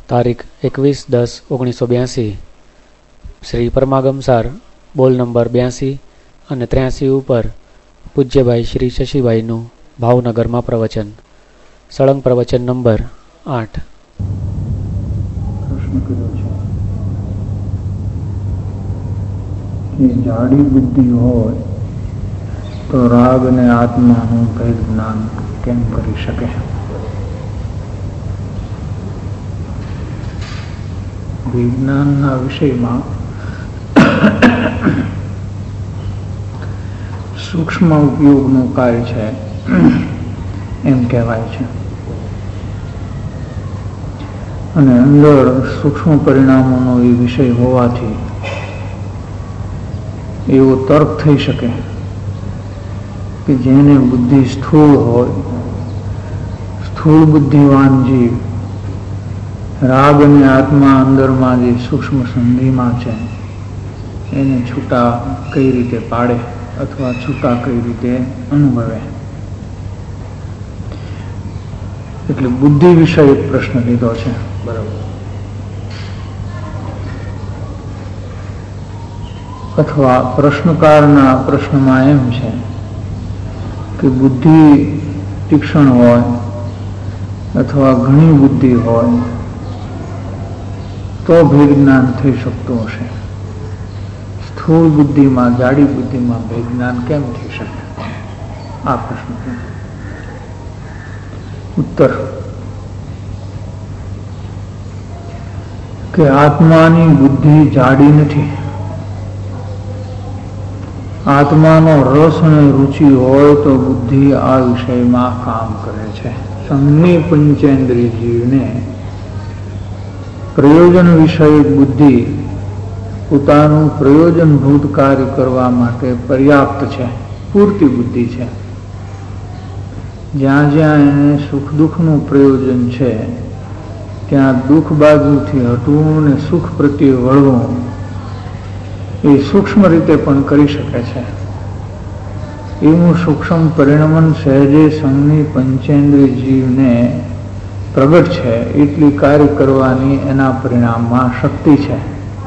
તારીખ 21/10/1982 શ્રી પરમાગમસાર બોલ નંબર 82 અને 83 ઉપર પૂજ્યભાઈ શ્રી શશીભાઈનું ભાવનગરમાં પ્રવચન. સળંગ પ્રવચન નંબર 8. પ્રશ્ન કર્યો છે કે જાડી બુદ્ધિ હોય તો રાગ અને આત્માનું ભેદ જ્ઞાન કેમ કરી શકે? વિજ્ઞાનના વિષયમાં સૂક્ષ્મ ઉપયોગનું કાર્ય છે એમ કહેવાય છે, અને અંદર સૂક્ષ્મ પરિણામોનો એ વિષય હોવાથી એવો તર્ક થઈ શકે કે જેને બુદ્ધિ સ્થૂળ હોય, સ્થૂળ બુદ્ધિવાન જીવ રાગ અને આત્મા અંદરમાં જે સૂક્ષ્મ સંધિમાં છે એને છૂટા કઈ રીતે પાડે અથવા છૂટા કઈ રીતે અનુભવે. એટલે બુદ્ધિ વિષય એક પ્રશ્ન લીધો છે. બરાબર. અથવા પ્રશ્નકારના પ્રશ્નમાં એમ છે કે બુદ્ધિ તીક્ષ્ણ હોય અથવા ઘણી બુદ્ધિ હોય તો ભેદ જ્ઞાન થઈ શકતું હશે. સ્થૂળ બુદ્ધિમાં, જાડી બુદ્ધિમાં ભેદ જ્ઞાન કેમ થઈ શકે? આ પ્રશ્ન. ઉત્તર કે આત્માની બુદ્ધિ જાડી નથી. આત્માનો રસ અને રુચિ હોય તો બુદ્ધિ આ વિષયમાં કામ કરે છે. સંજ્ઞી પંચેન્દ્રિય જીવને પ્રયોજન વિષયક બુદ્ધિ પોતાનું પ્રયોજનભૂત કાર્ય કરવા માટે પર્યાપ્ત છે, પૂરતી બુદ્ધિ છે. જ્યાં જ્યાં એને સુખ દુઃખનું પ્રયોજન છે ત્યાં દુઃખ બાજુથી હટવું અને સુખ પ્રત્યે વળવું એ સૂક્ષ્મ રીતે પણ કરી શકે છે. એવું સૂક્ષ્મ પરિણમન સહેજે સંજ્ઞી પંચેન્દ્રિય જીવને પ્રગટ છે. એટલી કાર્ય કરવાની એના પરિણામમાં શક્તિ છે.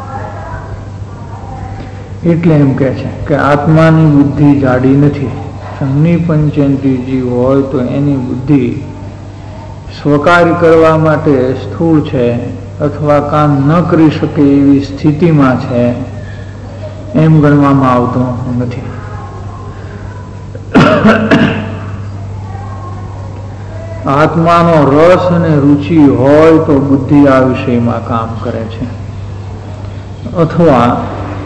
એટલે એમ કહે છે કે આત્માની બુદ્ધિ જાડી નથી. સંજ્ઞી પંચેન્દ્રિય જીવ હોય તો એની બુદ્ધિ સ્વકાર્ય કરવા માટે સ્થૂળ છે અથવા કામ ન કરી શકે એવી સ્થિતિમાં છે એમ ગણવામાં આવતું નથી. આત્માનો રસ અને રુચિ હોય તો બુદ્ધિ આ વિષયમાં કામ કરે છે. અથવા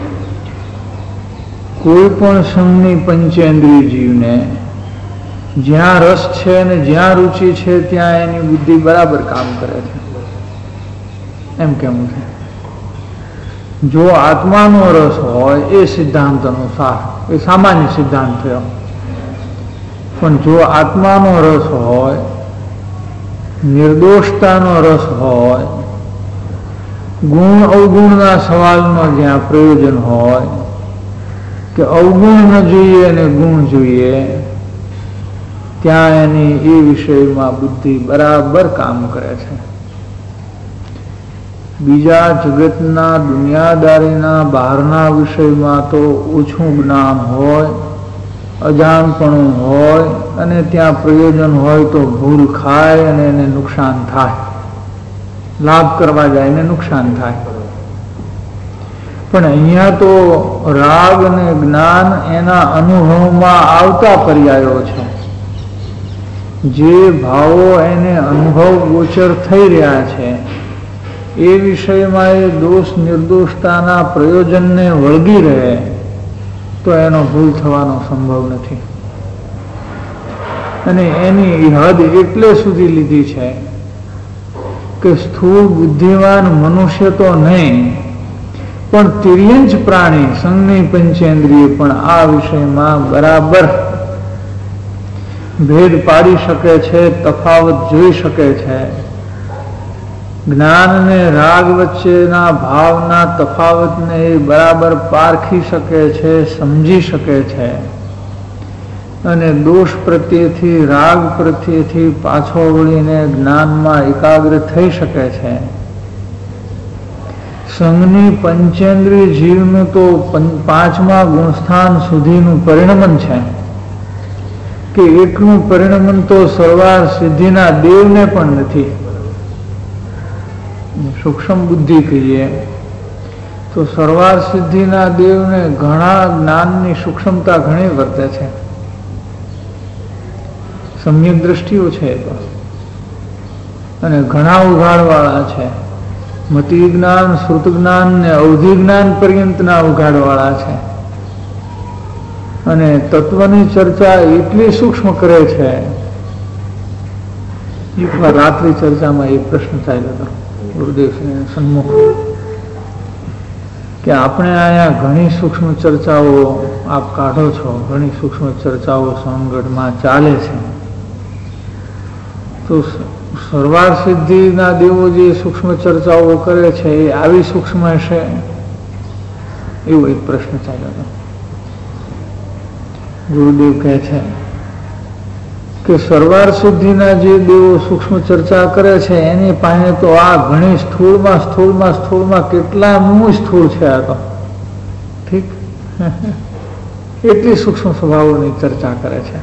કોઈ પણ સંજ્ઞી પંચેન્દ્રિય જીવને જ્યાં રસ છે અને જ્યાં રુચિ છે ત્યાં એની બુદ્ધિ બરાબર કામ કરે છે એમ કેવું છે. જો આત્માનો રસ હોય એ સિદ્ધાંત અનુસાર, એ સામાન્ય સિદ્ધાંત થયો, પણ જો આત્માનો રસ હોય, નિર્દોષતાનો રસ હોય, ગુણ અવગુણના સવાલનો જ્યાં પ્રયોજન હોય કે અવગુણ ન જોઈએ અને ગુણ જોઈએ ત્યાં એની એ વિષયમાં બુદ્ધિ બરાબર કામ કરે છે. બીજા જગતના દુનિયાદારીના બહારના વિષયમાં તો ઓછું જ્ઞાન હોય, અજાણપણું હોય અને ત્યાં પ્રયોજન હોય તો ભૂલ ખાય અને એને નુકસાન થાય. લાભ કરવા જાય એને નુકસાન થાય. પણ અહીંયા તો રાગ અને જ્ઞાન એના અનુભવમાં આવતા પર્યાયો છે. જે ભાવો એને અનુભવ ગોચર થઈ રહ્યા છે એ વિષયમાં એ દોષ નિર્દોષતાના પ્રયોજનને વળગી રહે તો એનો ભૂલ થવાનો સંભવ નથી. અને એની હદ એટલે સુધી લીધી છે કે સ્થૂળ બુદ્ધિવાન મનુષ્ય તો નહીં પણ તિર્યંચ પ્રાણી સંજ્ઞી પંચેન્દ્રિય પણ આ વિષયમાં બરાબર ભેદ પાડી શકે છે, તફાવત જોઈ શકે છે. જ્ઞાન અને રાગ વચ્ચેના ભાવના તફાવતને એ બરાબર પારખી શકે છે, સમજી શકે છે. અને દોષ પ્રત્યેથી રાગ પ્રત્યેથી પાછો વળીને જ્ઞાનમાં એકાગ્ર થઈ શકે છે. સંઘની પંચેન્દ્રિય જીવનું તો પાંચમા ગુણસ્થાન સુધીનું પરિણમન છે કે એકનું પરિણમન તો સર્વાર સિદ્ધિના દેવને પણ નથી. સૂક્ષ્મ બુદ્ધિ કહીએ તો સર્વાર સિદ્ધિના દેવને ઘણા જ્ઞાનની સૂક્ષ્મતા ઘણી વર્તે છે. સમ્યક દ્રષ્ટિઓ છે તો અને ઘણા ઉઘાડવાળા છે. મતિ જ્ઞાન, શ્રુત જ્ઞાન ને અવધિ જ્ઞાન પર્યંતના ઉઘાડવાળા છે. અને તત્વની ચર્ચા એટલી સૂક્ષ્મ કરે છે. એકવાર રાત્રિ ચર્ચામાં એક પ્રશ્ન ચાલ્યો હતો ગુરુદેવ સન્મુખ કે આપણે અહીંયા ઘણી સૂક્ષ્મ ચર્ચાઓ આપ કાઢો છો, ઘણી સૂક્ષ્મ ચર્ચાઓ સોનગઢમાં ચાલે છે, તો સર્વાર સિદ્ધિના દેવો જે સૂક્ષ્મ ચર્ચાઓ કરે છે એ આવી સૂક્ષ્મ હશે? એવો એક પ્રશ્ન ચાલ્યો હતો. ગુરુદેવ કહે છે કે સર્વાર સિદ્ધિના જે દેવો સૂક્ષ્મ ચર્ચા કરે છે એની પાસે તો આ ઘણી સ્થૂળમાં કેટલા મૂળ સ્થૂળ છે. આ તો ઠીક એટલી સૂક્ષ્મ સ્વભાવોની ચર્ચા કરે છે.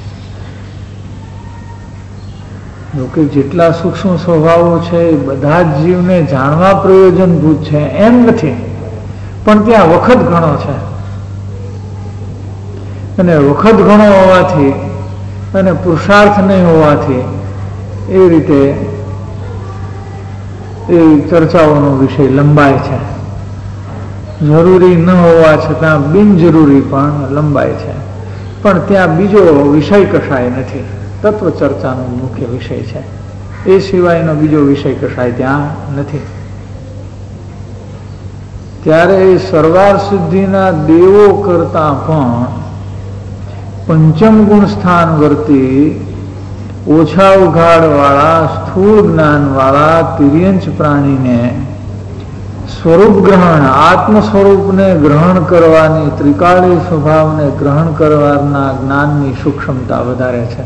જોકે જેટલા સૂક્ષ્મ સ્વભાવો છે એ બધા જ જીવને જાણવા પ્રયોજનભૂત છે એમ નથી, પણ ત્યાં વખત ઘણો છે. અને વખત ઘણો હોવાથી અને પુરુષાર્થ નહીં હોવાથી એ રીતે એ ચર્ચાઓનો વિષય લંબાય છે. જરૂરી ન હોવા છતાં બિનજરૂરી પણ લંબાય છે. પણ ત્યાં બીજો વિષય કશાય નથી. તત્વ ચર્ચાનો મુખ્ય વિષય છે. એ સિવાયનો બીજો વિષય કશાય ત્યાં નથી. ત્યારે એ સર્વાર સિદ્ધિના દેવો કરતા પણ પંચમ ગુણ સ્થાન વર્તી ઓછા ઉઘાડવાળા સ્થૂળ જ્ઞાનવાળા તિર્યંચ પ્રાણીને સ્વરૂપ ગ્રહણ, આત્મ સ્વરૂપને ગ્રહણ કરવાની, ત્રિકાળી સ્વભાવને ગ્રહણ કરવાના જ્ઞાનની સૂક્ષ્મતા વધારે છે.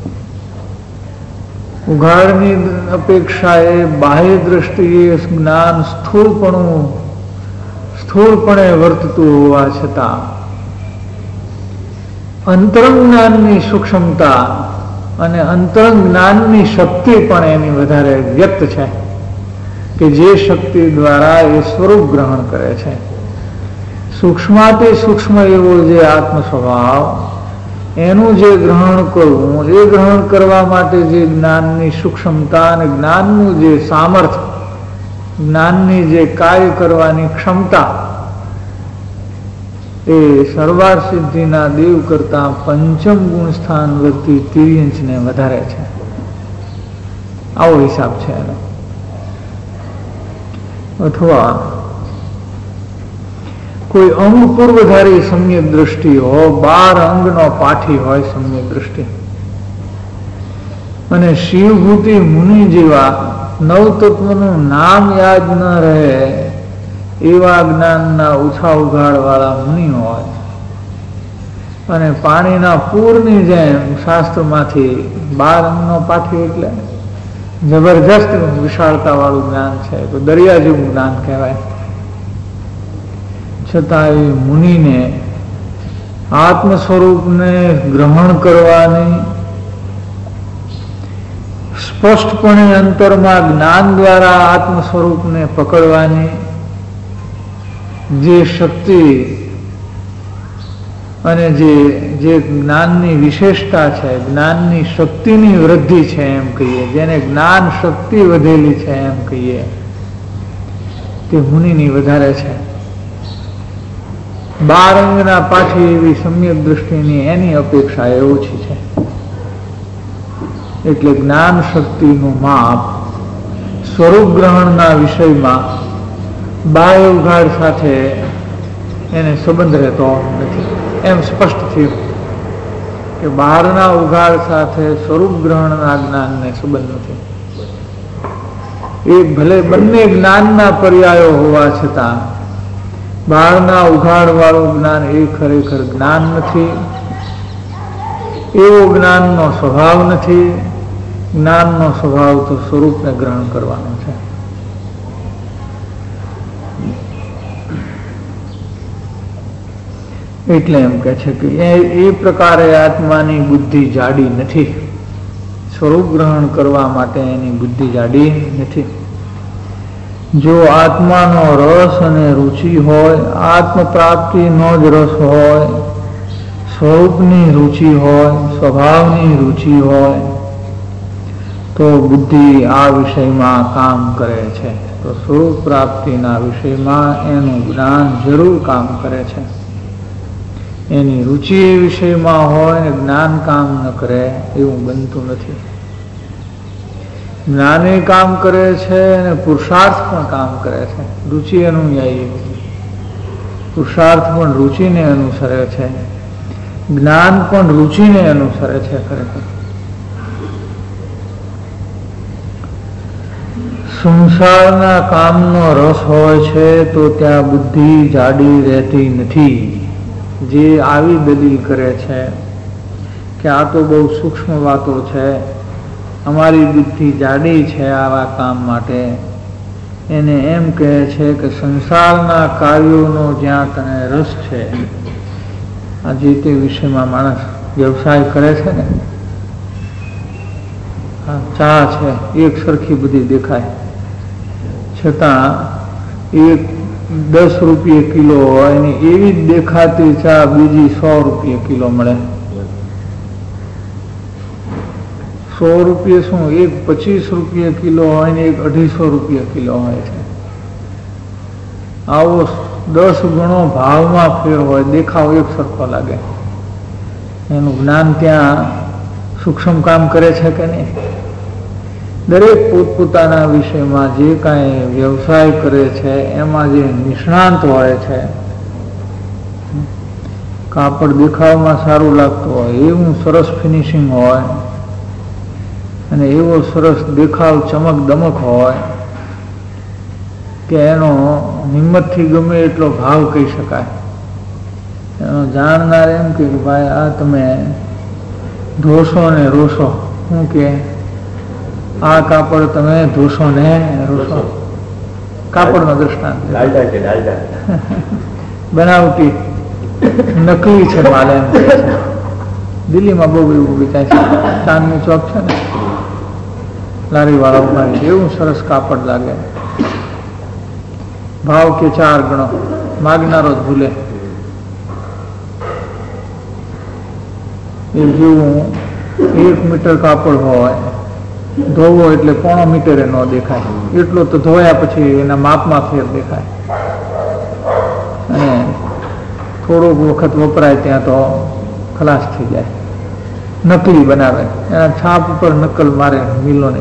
ઉઘાડની અપેક્ષાએ બાહ્ય દ્રષ્ટિએ જ્ઞાન સ્થૂળપણે વર્તતું હોવા છતાં અંતરંગ જ્ઞાનની સૂક્ષ્મતા અને અંતરંગ જ્ઞાનની શક્તિ પણ એની વધારે વ્યક્ત છે કે જે શક્તિ દ્વારા એ સ્વરૂપ ગ્રહણ કરે છે. સૂક્ષ્માતિ સૂક્ષ્મ એવો જે આત્મ સ્વભાવ એનું જે ગ્રહણ કરવું, એ ગ્રહણ કરવા માટે જે જ્ઞાનની સૂક્ષ્મતા અને જ્ઞાનનું જે સામર્થ્ય, જ્ઞાનની જે કાર્ય કરવાની ક્ષમતા એ સર્વાર સિદ્ધિના દેવ કરતા પંચમ ગુણ સ્થાન વર્તી તિર્યંચને વધારે છે. આવો હિસાબ છે એનો. અથવા કોઈ અંગ પૂર્વધારી સમ્યક દ્રષ્ટિ હો, 12 અંગનો પાઠી હોય સમ્યક દ્રષ્ટિ, અને શિવભૂતિ મુનિ જેવા નવતત્વનું નામ યાદ ન રહે એવા જ્ઞાનના ઓછા ઉઘાડવાળા મુનિ હોય, અને પાણીના પૂરની જેમ શાસ્ત્રમાંથી 12 અંગનો પાઠી એટલે જબરજસ્ત વિશાળતા વાળું જ્ઞાન છે, તો દરિયા જેવું જ્ઞાન કહેવાય. છતાં એ મુનિને આત્મ સ્વરૂપને ગ્રહણ કરવાની, સ્પષ્ટપણે અંતરમાં જ્ઞાન દ્વારા આત્મ સ્વરૂપને પકડવાની જે શક્તિ અને જે જ્ઞાનની વિશેષતા છે, જ્ઞાનની શક્તિની વૃદ્ધિ છે એમ કહીએ, જેને જ્ઞાન શક્તિ વધેલી છે એમ કહીએ, તે મુનિની વધારે છે. 12 અંગના પાછી એવી સમ્યક દ્રષ્ટિની એની અપેક્ષા એ ઓછી છે. એટલે જ્ઞાન શક્તિનું માપ સ્વરૂપ ગ્રહણના વિષયમાં બાહ્ય ઉઘાડ સાથે એને સંબંધ રહેતો નથી. એમ સ્પષ્ટ થયું કે બહારના ઉઘાડ સાથે સ્વરૂપ ગ્રહણના જ્ઞાનને સંબંધ નથી. એ ભલે બંને જ્ઞાનના પર્યાયો હોવા છતાં બહારના ઉઘાડ વાળું જ્ઞાન એ ખરેખર જ્ઞાન નથી, એવો જ્ઞાનનો સ્વભાવ નથી. જ્ઞાનનો સ્વભાવ તો સ્વરૂપને ગ્રહણ કરવાનો છે. એટલે એમ કે છે કે એ પ્રકારે આત્માની બુદ્ધિ જાડી નથી. સ્વરૂપ ગ્રહણ કરવા માટે એની બુદ્ધિ જાડી નથી. જો આત્માનો રસ અને રુચિ હોય, આત્મ પ્રાપ્તિનો જ રસ હોય, સ્વરૂપની રુચિ હોય, સ્વભાવની રુચિ હોય, તો બુદ્ધિ આ વિષયમાં કામ કરે છે. તો સ્વરૂપ પ્રાપ્તિના વિષયમાં એનું જ્ઞાન જરૂર કામ કરે છે. એની રુચિ એ વિષયમાં હોય ને જ્ઞાન કામ ન કરે એવું બનતું નથી. જ્ઞાને કામ કરે છે અને પુરુષાર્થ પણ કામ કરે છે. રુચિ અનુયાયી, પુરુષાર્થ પણ રુચિને અનુસરે છે, જ્ઞાન પણ રુચિને અનુસરે છે. ખરેખર સંસારના કામનો રસ હોય છે તો ત્યાં બુદ્ધિ જાડી રહેતી નથી. જે આવી દલીલ કરે છે કે આ તો બહુ સૂક્ષ્મ વાતો છે, અમારી બુદ્ધિ જાડી છે આવા કામ માટે, એને એમ કહે છે કે સંસારના કાર્યોનો જ્યાં તને રસ છે, આ જે તે વિષયમાં માણસ વ્યવસાય કરે છે ને, ચા છે એક સરખી બધી દેખાય, છતાં એક 10 રૂપિયે કિલો હોય ને એવી જ દેખાતી ચા બીજી 100 રૂપિયે કિલો મળે. 100 રૂપિયે શું, એક 25 રૂપિયે કિલો હોય ને એક 250 રૂપિયે કિલો હોય છે. આવો 10 ગણો ભાવમાં ફેર હોય, દેખાવ એક સરખો લાગે. એનું જ્ઞાન ત્યાં સૂક્ષ્મ કામ કરે છે કે નહીં? દરેક પોતપોતાના વિષયમાં જે કાંઈ વ્યવસાય કરે છે એમાં જે નિષ્ણાંત હોય છે, કાપડ દેખાવમાં સારું લાગતું હોય, એવું સરસ ફિનિશિંગ હોય અને એવો સરસ દેખાવ ચમક દમક હોય કે એનો હિંમતથી ગમે એટલો ભાવ કહી શકાય. એનો જાણનાર એમ કે ભાઈ આ તમે ધોશો ને રોશો, શું કે આ કાપડ તમે ધોશો ને રોશો, કાપડનો દ્રષ્ટાંત બનાવટી નકલી છે માલ એમ કહે છે. દિલ્હીમાં બહુ એવું વેચાય છે, ચાંદની ચોક છે ને, લારી વાળા ઉભા, એવું સરસ કાપડ લાગે, ભાવ કે 4 ગણો, માગનારો જ ભૂલે. એ જેવું 1 મીટર કાપડ હોય, ધોવો એટલે 1.5 મીટરે ન દેખાય, એટલો તો ધોયા પછી એના માપમાં ફેર દેખાય. અને થોડોક વખત વપરાય ત્યાં તો ખલાસ થઈ જાય. નકલી બનાવે, એના છાપ ઉપર નકલ મારે મિલોને.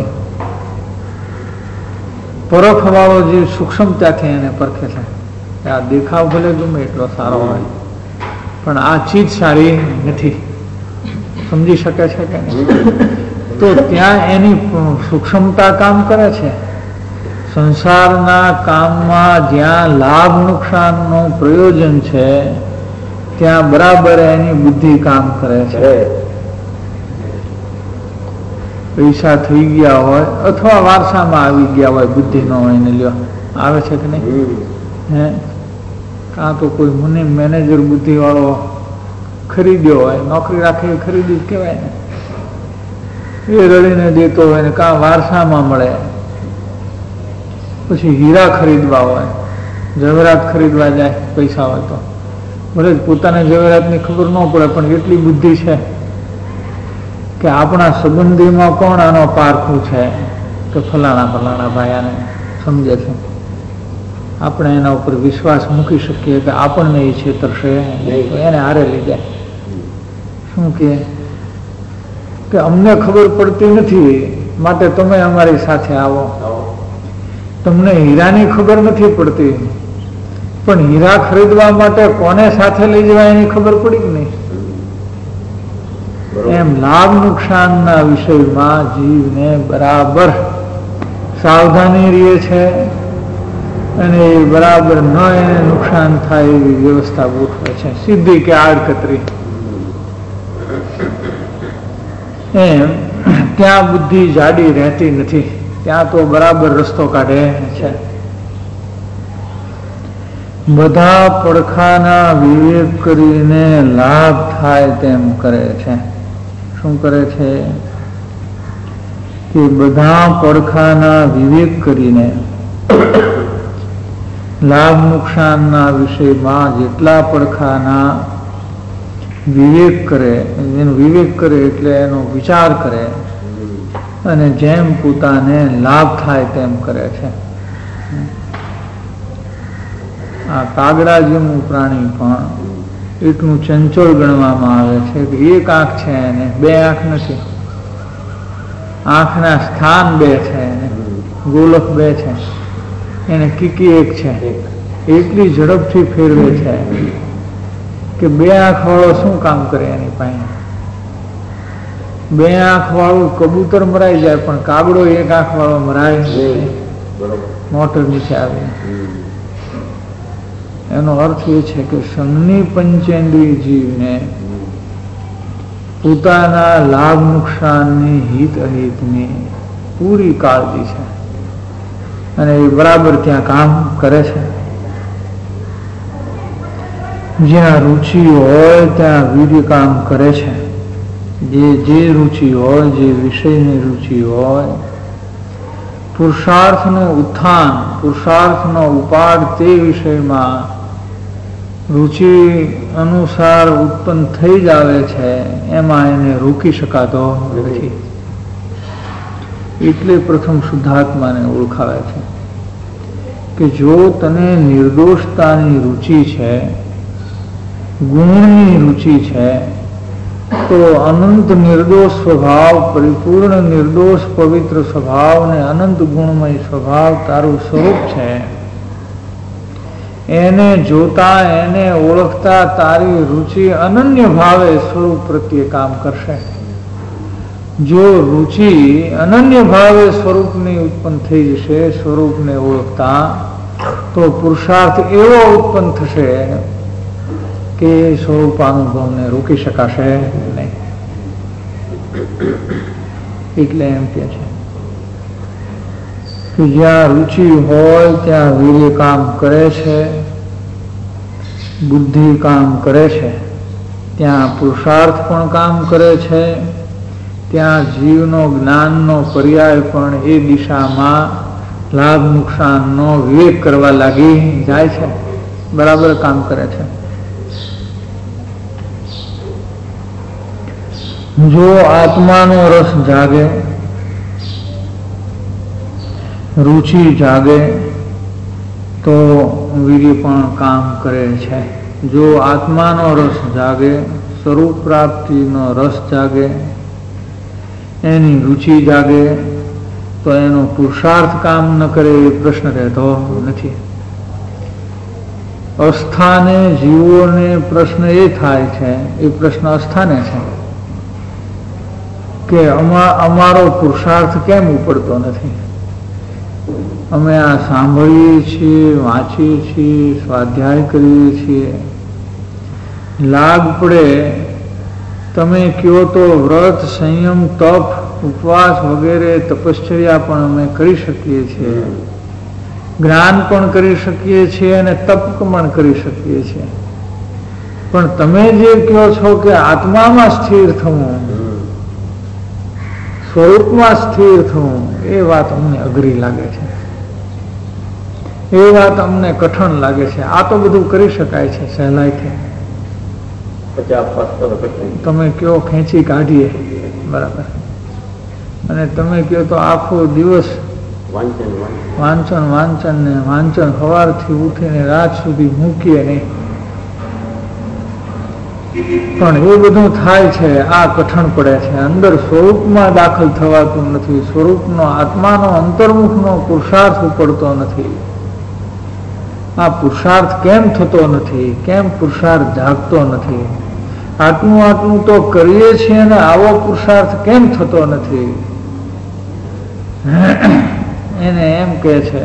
પરખવાળો જે સૂક્ષ્મતાથી એને પરખે છે. આ દેખાવ ભલે ગમે એટલો સારો હોય પણ આ ચીજ સારી નથી, સમજી શકે છે કે નહીં? તો ત્યાં એની સૂક્ષ્મતા કામ કરે છે. સંસારના કામમાં જ્યાં લાભ નુકસાનનું પ્રયોજન છે ત્યાં બરાબર એની બુદ્ધિ કામ કરે છે. પૈસા થઈ ગયા હોય અથવા વારસામાં આવી ગયા હોય, બુદ્ધિ ન હોય ને લ્યો આવે છે કે નહીં? હે, કાં તો કોઈ મુનિ મેનેજર બુદ્ધિ વાળો ખરીદ્યો હોય, નોકરી રાખે ખરીદી જ કહેવાય ને, એ રડીને દેતો હોય ને, કાં વારસામાં મળે. પછી હીરા ખરીદવા હોય, જવેરાત ખરીદવા જાય, પૈસા હોય તો ભલે પોતાને જવેરાતની ખબર ન પડે પણ એટલી બુદ્ધિ છે કે આપણા સંબંધીમાં કોણ આનો પારખું છે કે ફલાણા ફલાણા ભાઈ આને સમજે છે, આપણે એના ઉપર વિશ્વાસ મૂકી શકીએ કે આપણને એ છેતરશે તો એને હારે લઈ જાય. શું કે અમને ખબર પડતી નથી માટે તમે અમારી સાથે આવો. તમને હીરાની ખબર નથી પડતી પણ હીરા ખરીદવા માટે કોને સાથે લઈ જવા એની ખબર પડી કે નહીં? એમ લાભ નુકસાનના વિષયમાં જીવને બરાબર સાવધાની રહે છે અને બરાબર ન એને નુકસાન થાય એવી વ્યવસ્થા ગોઠવે છે, સીધી કે આડકતરી. એમ ત્યાં બુદ્ધિ જાડી રહેતી નથી, ત્યાં તો બરાબર રસ્તો કાઢે છે. બધા પડખાના વિવેક કરીને લાભ થાય તેમ કરે છે. શું કરે છે? કે બધા પડખાના વિવેક કરીને લાભ નુકસાનના વિષયમાં જેટલા પડખાના વિવેક કરે, એનો વિવેક કરે એટલે એનો વિચાર કરે અને જેમ પોતાને લાભ થાય તેમ કરે છે. આ કાગડા જેવું પ્રાણી પણ એટલું ચંચળ ગણવામાં આવે છે કે એક આંખ છે એને, બે આંખ નથી. આંખના સ્થાન બે છે, ગોલક બે છે, એને કીકી એક છે. એટલી ઝડપથી ફેરવે છે કે બે આંખ વાળો શું કામ કરે એની પાસે? બે આંખ વાળું કબૂતર મરાઈ જાય પણ કાગડો એક આંખ વાળો મરાય મોટર નીચે આવે. એનો અર્થ એ છે કે સંઘની પંચેન્દ્રિય જીવને પોતાના લાભ નુકસાનની હિત અહિતની પૂરી કાળજી છે અને એ બરાબર ત્યાં કામ કરે છે. જ્યાં રુચિ હોય ત્યાં વીર્ય કામ કરે છે. જે રુચિ હોય, જે વિષયની રુચિ હોય, પુરુષાર્થનું ઉત્થાન, પુરુષાર્થનો ઉપાડ તે વિષયમાં રુચિ અનુસાર ઉત્પન્ન થઈ જ આવે છે, એમાં એને રોકી શકાતો નથી. એટલે પ્રથમ શુદ્ધાત્માને ઓળખાવે છે કે જો તને નિર્દોષતાની રુચિ છે, ગુણની રુચિ છે, તો અનંત નિર્દોષ સ્વભાવ, પરિપૂર્ણ નિર્દોષ પવિત્ર સ્વભાવ ને અનંત ગુણમય સ્વભાવ તારું સ્વરૂપ છે. એને જોતા, એને ઓળખતા તારી રુચિ અનન્ય ભાવે સ્વરૂપ પ્રત્યે કામ કરશે. જો રુચિ અનન્ય ભાવે સ્વરૂપની ઉત્પન્ન થઈ જશે, સ્વરૂપને ઓળખતા, તો પુરુષાર્થ એવો ઉત્પન્ન થશે કે સ્વરૂપાનુભવને રોકી શકાશે નહીં. એટલે એમ કે છે કે જ્યાં રુચિ હોય ત્યાં વીર્ય કામ કરે છે, બુદ્ધિ કામ કરે છે, ત્યાં પુરુષાર્થ પણ કામ કરે છે, ત્યાં જીવનો જ્ઞાનનો પર્યાય પણ એ દિશામાં લાભ નુકસાનનો વિવેક કરવા લાગી જાય છે, બરાબર કામ કરે છે. જો આત્માનો રસ જાગે, રુચિ જાગે તો વીર્ય પણ કામ કરે છે. જો આત્માનો રસ જાગે, સ્વરૂપ પ્રાપ્તિનો રસ જાગે, એની રુચિ જાગે તો એનો પુરુષાર્થ કામ ન કરે એ પ્રશ્ન રહેતો નથી. અસ્થાને જીવોને પ્રશ્ન એ થાય છે, એ પ્રશ્ન અસ્થાને છે કે અમારો પુરુષાર્થ કેમ ઉપડતો નથી? અમે આ સાંભળીએ છીએ, વાંચીએ છીએ, સ્વાધ્યાય કરીએ છીએ, લાગ પડે તમે કહો તો વ્રત, સંયમ, તપ, ઉપવાસ વગેરે તપશ્ચર્યા પણ અમે કરી શકીએ છીએ, જ્ઞાન પણ કરી શકીએ છીએ અને તપ પણ કરી શકીએ છીએ, પણ તમે જે કહો છો કે આત્મામાં સ્થિર થવું, સ્વરૂપમાં સ્થિર થવું, એ વાત અમને અઘરી લાગે છે, એ વાત અમને કઠણ લાગે છે. આ તો બધું કરી શકાય છે સહેલાઈથી, તમે કયો ખેંચી કાઢીએ, બરાબર, અને તમે કહો તો આખો દિવસ વાંચન ને વાંચન, સવારથી ઉઠીને રાત સુધી મૂકીએ નહીં, પણ એ બધું થાય છે, આ કઠણ પડે છે. અંદર સ્વરૂપમાં દાખલ થવાતું નથી, સ્વરૂપનો આત્માનો અંતર્મુખનો પુરુષાર્થ ઉપડતો નથી. આ પુરુષાર્થ કેમ થતો નથી? કેમ પુરુષાર્થ જાગતો નથી? આટલું તો કરીએ છીએ ને આવો પુરુષાર્થ કેમ થતો નથી? એને એમ કે છે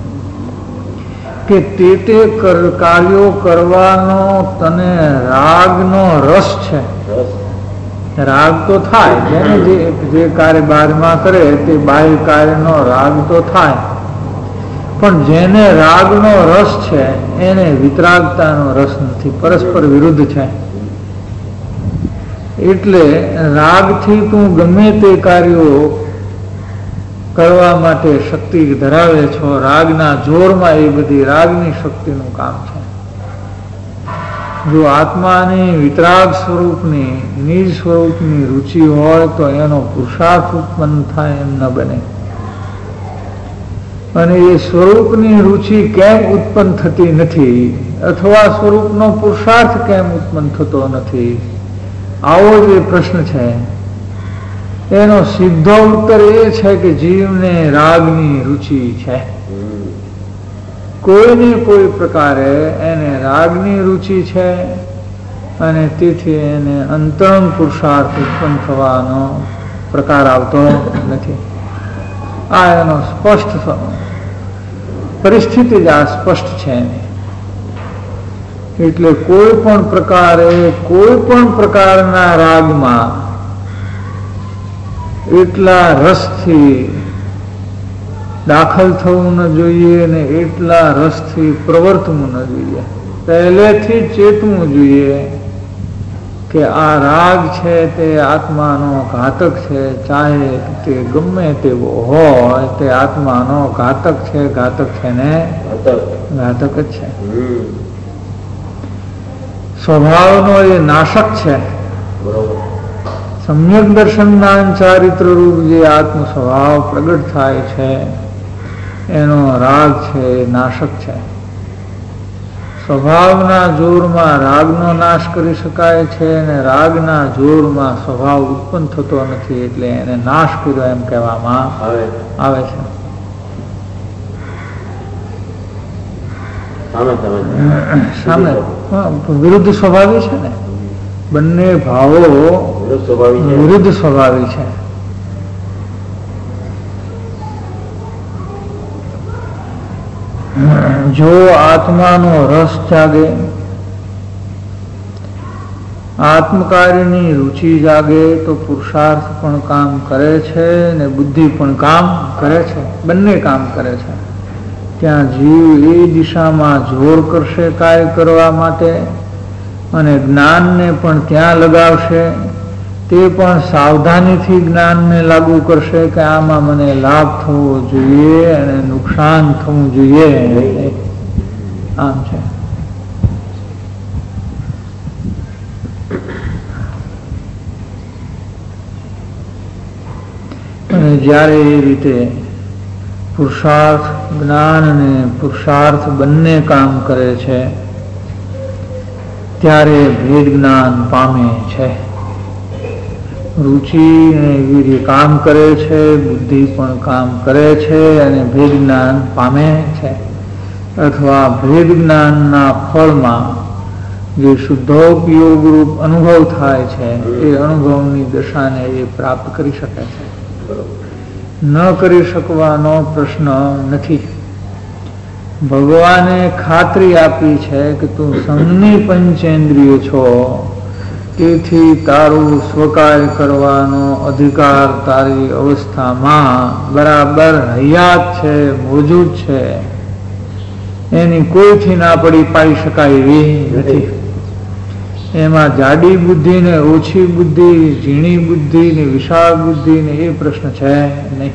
કે તે કાર્યો કરવાનો તને રાગનો રસ છે. રાગ તો થાય, જેને જે કાર્ય બારમાં કરે તે બાહ્ય કાર્યનો રાગ તો થાય, પણ જેને રાગનો રસ છે એને વિતરાગતાનો રસ નથી, પરસ્પર વિરુદ્ધ છે. એટલે રાગથી તું ગમે તે કાર્યો કરવા માટે શક્તિ ધરાવે છો. રાગના જોરમાં એ બધી રાગની શક્તિનું કામ છે. જો આત્માની વિતરાગ સ્વરૂપની નિજ સ્વરૂપની રુચિ હોય તો એનો પુરુષાર્થ ઉત્પન્ન થાય એમ ન બને. અને એ સ્વરૂપની રુચિ કેમ ઉત્પન્ન થતી નથી અથવા સ્વરૂપનો પુરુષાર્થ કેમ ઉત્પન્ન થતો નથી, આવો જ એ પ્રશ્ન છે. એનો સીધો ઉત્તર એ છે કે જીવને રાગની રુચિ છે. કોઈને કોઈ પ્રકારે એને રાગની રુચિ છે અને તેથી એને અંતરંગ પુરુષાર્થ ઉત્પન્ન થવાનો પ્રકાર આવતો નથી. આ એનો સ્પષ્ટ પરિસ્થિતિ જ આ સ્પષ્ટ છે. એટલે કોઈ પણ પ્રકારે કોઈ પણ પ્રકારના રાગમાં એટલા રસથી દાખલ થવું ન જોઈએ ને એટલા રસથી પ્રવર્તવું ન જોઈએ. પહેલેથી ચેતવું જોઈએ કે આ રાગ છે તે આત્માનો ઘાતક છે, ચાહે તે ગમે તેવો હોય તે આત્માનો ઘાતક છે ને ઘાતક જ છે. સ્વભાવનો એ નાશક છે. સમ્યક દર્શનના ચારિત્ર રૂપ જે આત્મ સ્વભાવ પ્રગટ થાય છે એનો રાગ છે એ નાશક છે. સ્વભાવના જોરમાં રાગનો નાશ કરી શકાય છે અને રાગના જોરમાં સ્વભાવ ઉત્પન્ન થતો નથી, એટલે એને નાશ કર્યો એમ કહેવામાં આવે છે. સામે વિરુદ્ધ સ્વભાવી છે ને, બંને ભાવો વિરુદ્ધ સ્વભાવી છે. જો આત્માનો રસ જાગે, આત્મકાર્યની રુચિ જાગે તો પુરુષાર્થ પણ કામ કરે છે ને બુદ્ધિ પણ કામ કરે છે, બંને કામ કરે છે. ત્યાં જીવ એ દિશામાં જોર કરશે કાર્ય કરવા માટે અને જ્ઞાનને પણ ત્યાં લગાવશે. તે પણ સાવધાનીથી જ્ઞાનને લાગુ કરશે કે આમાં મને લાભ થવો જોઈએ અને નુકસાન થવું જોઈએ. આમ છે. અને જ્યારે એ રીતે પુરુષાર્થ જ્ઞાન અને પુરુષાર્થ બંને કામ કરે છે ત્યારે ભેદ જ્ઞાન પામે છે. રુચિ અને વીર્ય કામ કરે છે, બુદ્ધિ પણ કામ કરે છે અને ભેદ જ્ઞાન પામે છે. અથવા ભેદ જ્ઞાનના ફળમાં જે શુદ્ધોપયોગ રૂપ અનુભવ થાય છે એ અનુભવની દશાને એ પ્રાપ્ત કરી શકે છે. ન કરી શકવાનો પ્રશ્ન નથી. ભગવાને ખાતરી આપી છે કે તું સંઘની પંચેન્દ્રિય છો, તેથી તારું સ્વકાર્ય કરવાનો અધિકાર તારી અવસ્થામાં બરાબર હયાત છે, મોજૂદ છે. એની કોઈથી ના પાડી શકાય એવી નથી. એમાં જાડી બુદ્ધિ ને ઓછી બુદ્ધિ, ઝીણી બુદ્ધિ ને વિશાળ બુદ્ધિ ને એ પ્રશ્ન છે નહીં.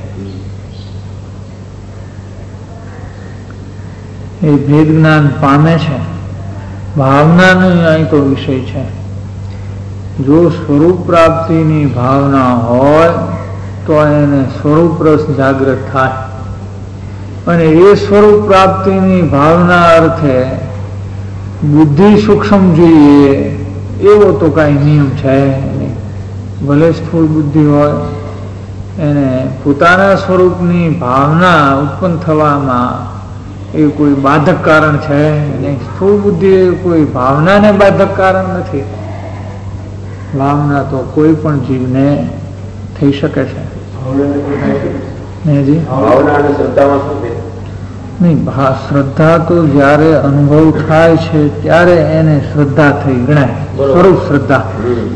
એ ભેદ જ્ઞાન પામે છે. ભાવનાનો અહીં તો વિષય છે. જો સ્વરૂપ પ્રાપ્તિની ભાવના હોય તો એને સ્વરૂપ રસ જાગૃત થાય અને એ સ્વરૂપ પ્રાપ્તિની ભાવના અર્થે બુદ્ધિ સૂક્ષ્મ જોઈએ એવો તો કાંઈ નિયમ છે નહીં. ભલે સ્થૂળ બુદ્ધિ હોય એને પોતાના સ્વરૂપની ભાવના ઉત્પન્ન થવામાં એ કોઈ બાધક કારણ છે નહીં. સ્થૂળ બુદ્ધિ એ કોઈ ભાવનાને બાધક કારણ નથી. ભાવના તો કોઈ પણ જીવને થઈ શકે છે. નહીં, શ્રદ્ધા તો જ્યારે અનુભવ થાય છે ત્યારે એને શ્રદ્ધા થઈ ગણાય, સ્વરૂપ શ્રદ્ધા.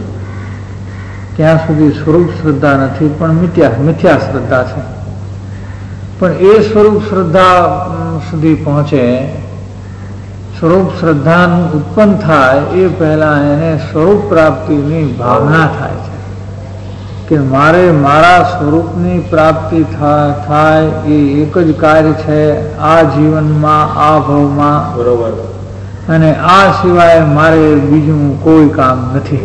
ત્યાં સુધી સ્વરૂપ શ્રદ્ધા નથી પણ મિથ્યા શ્રદ્ધા છે. પણ એ સ્વરૂપ શ્રદ્ધા સુધી પહોંચે, સ્વરૂપ શ્રદ્ધાનું ઉત્પન્ન થાય એ પહેલા એને સ્વરૂપ પ્રાપ્તિની ભાવના થાય છે કે મારે મારા સ્વરૂપની પ્રાપ્તિ થાય એ એક જ કાર્ય છે આ જીવનમાં, આ ભવમાં. બરોબર. અને આ સિવાય મારે બીજું કોઈ કામ નથી.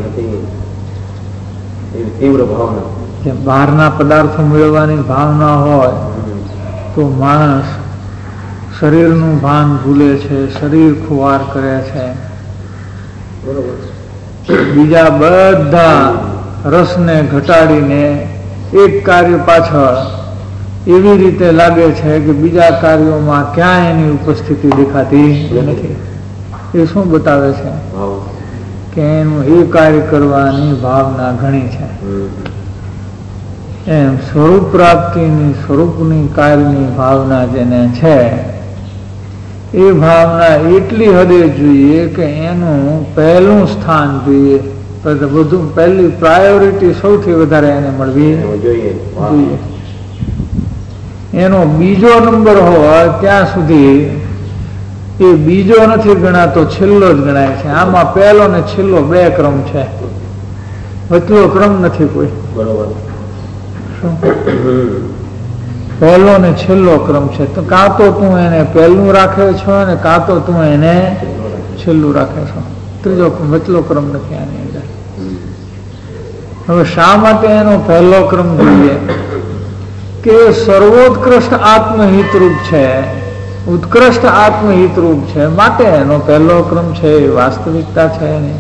તીવ્ર ભાવના. બહારના પદાર્થો મેળવવાની ભાવના હોય તો માણસ શરીરનું ભાન ભૂલે છે, શરીર ખુવાર કરે છે, બીજા બધા રસને ઘટાડીને એક કાર્ય પાછળ એવી રીતે લાગે છે કે બીજા કાર્યોમાં ક્યાંય એની ઉપસ્થિતિ દેખાતી નથી. એ શું બતાવે છે કે એનું એ કાર્ય કરવાની ભાવના ઘણી છે. એમ સ્વરૂપ પ્રાપ્તિની, સ્વરૂપની કાર્યની ભાવના જેને છે એ ભાવના એટલી હદે જોઈએ કે એનું પહેલું સ્થાન જોઈએ, બધું પહેલી પ્રાયોરિટી સૌથી વધારે એને મળવી જોઈએ. એનો બીજો નંબર હોય ત્યાં સુધી એ બીજો નથી ગણાતો, છેલ્લો જ ગણાય છે. આમાં પહેલો ને છેલ્લો બે ક્રમ છે, વચલો ક્રમ નથી કોઈ. બરોબર. પહેલો ને છેલ્લો ક્રમ છે. તો કાં તો તું એને પહેલું રાખે છો અને કાં તો તું એને છેલ્લું રાખે છો. ત્રીજો વચલો ક્રમ નથી આની અંદર. હવે શા માટે એનો પહેલો ક્રમ જોઈએ? કે સર્વોત્કૃષ્ટ આત્મહિતરૂપ છે, ઉત્કૃષ્ટ આત્મહિતરૂપ છે, માટે એનો પહેલો ક્રમ છે. એ વાસ્તવિકતા છે નહીં.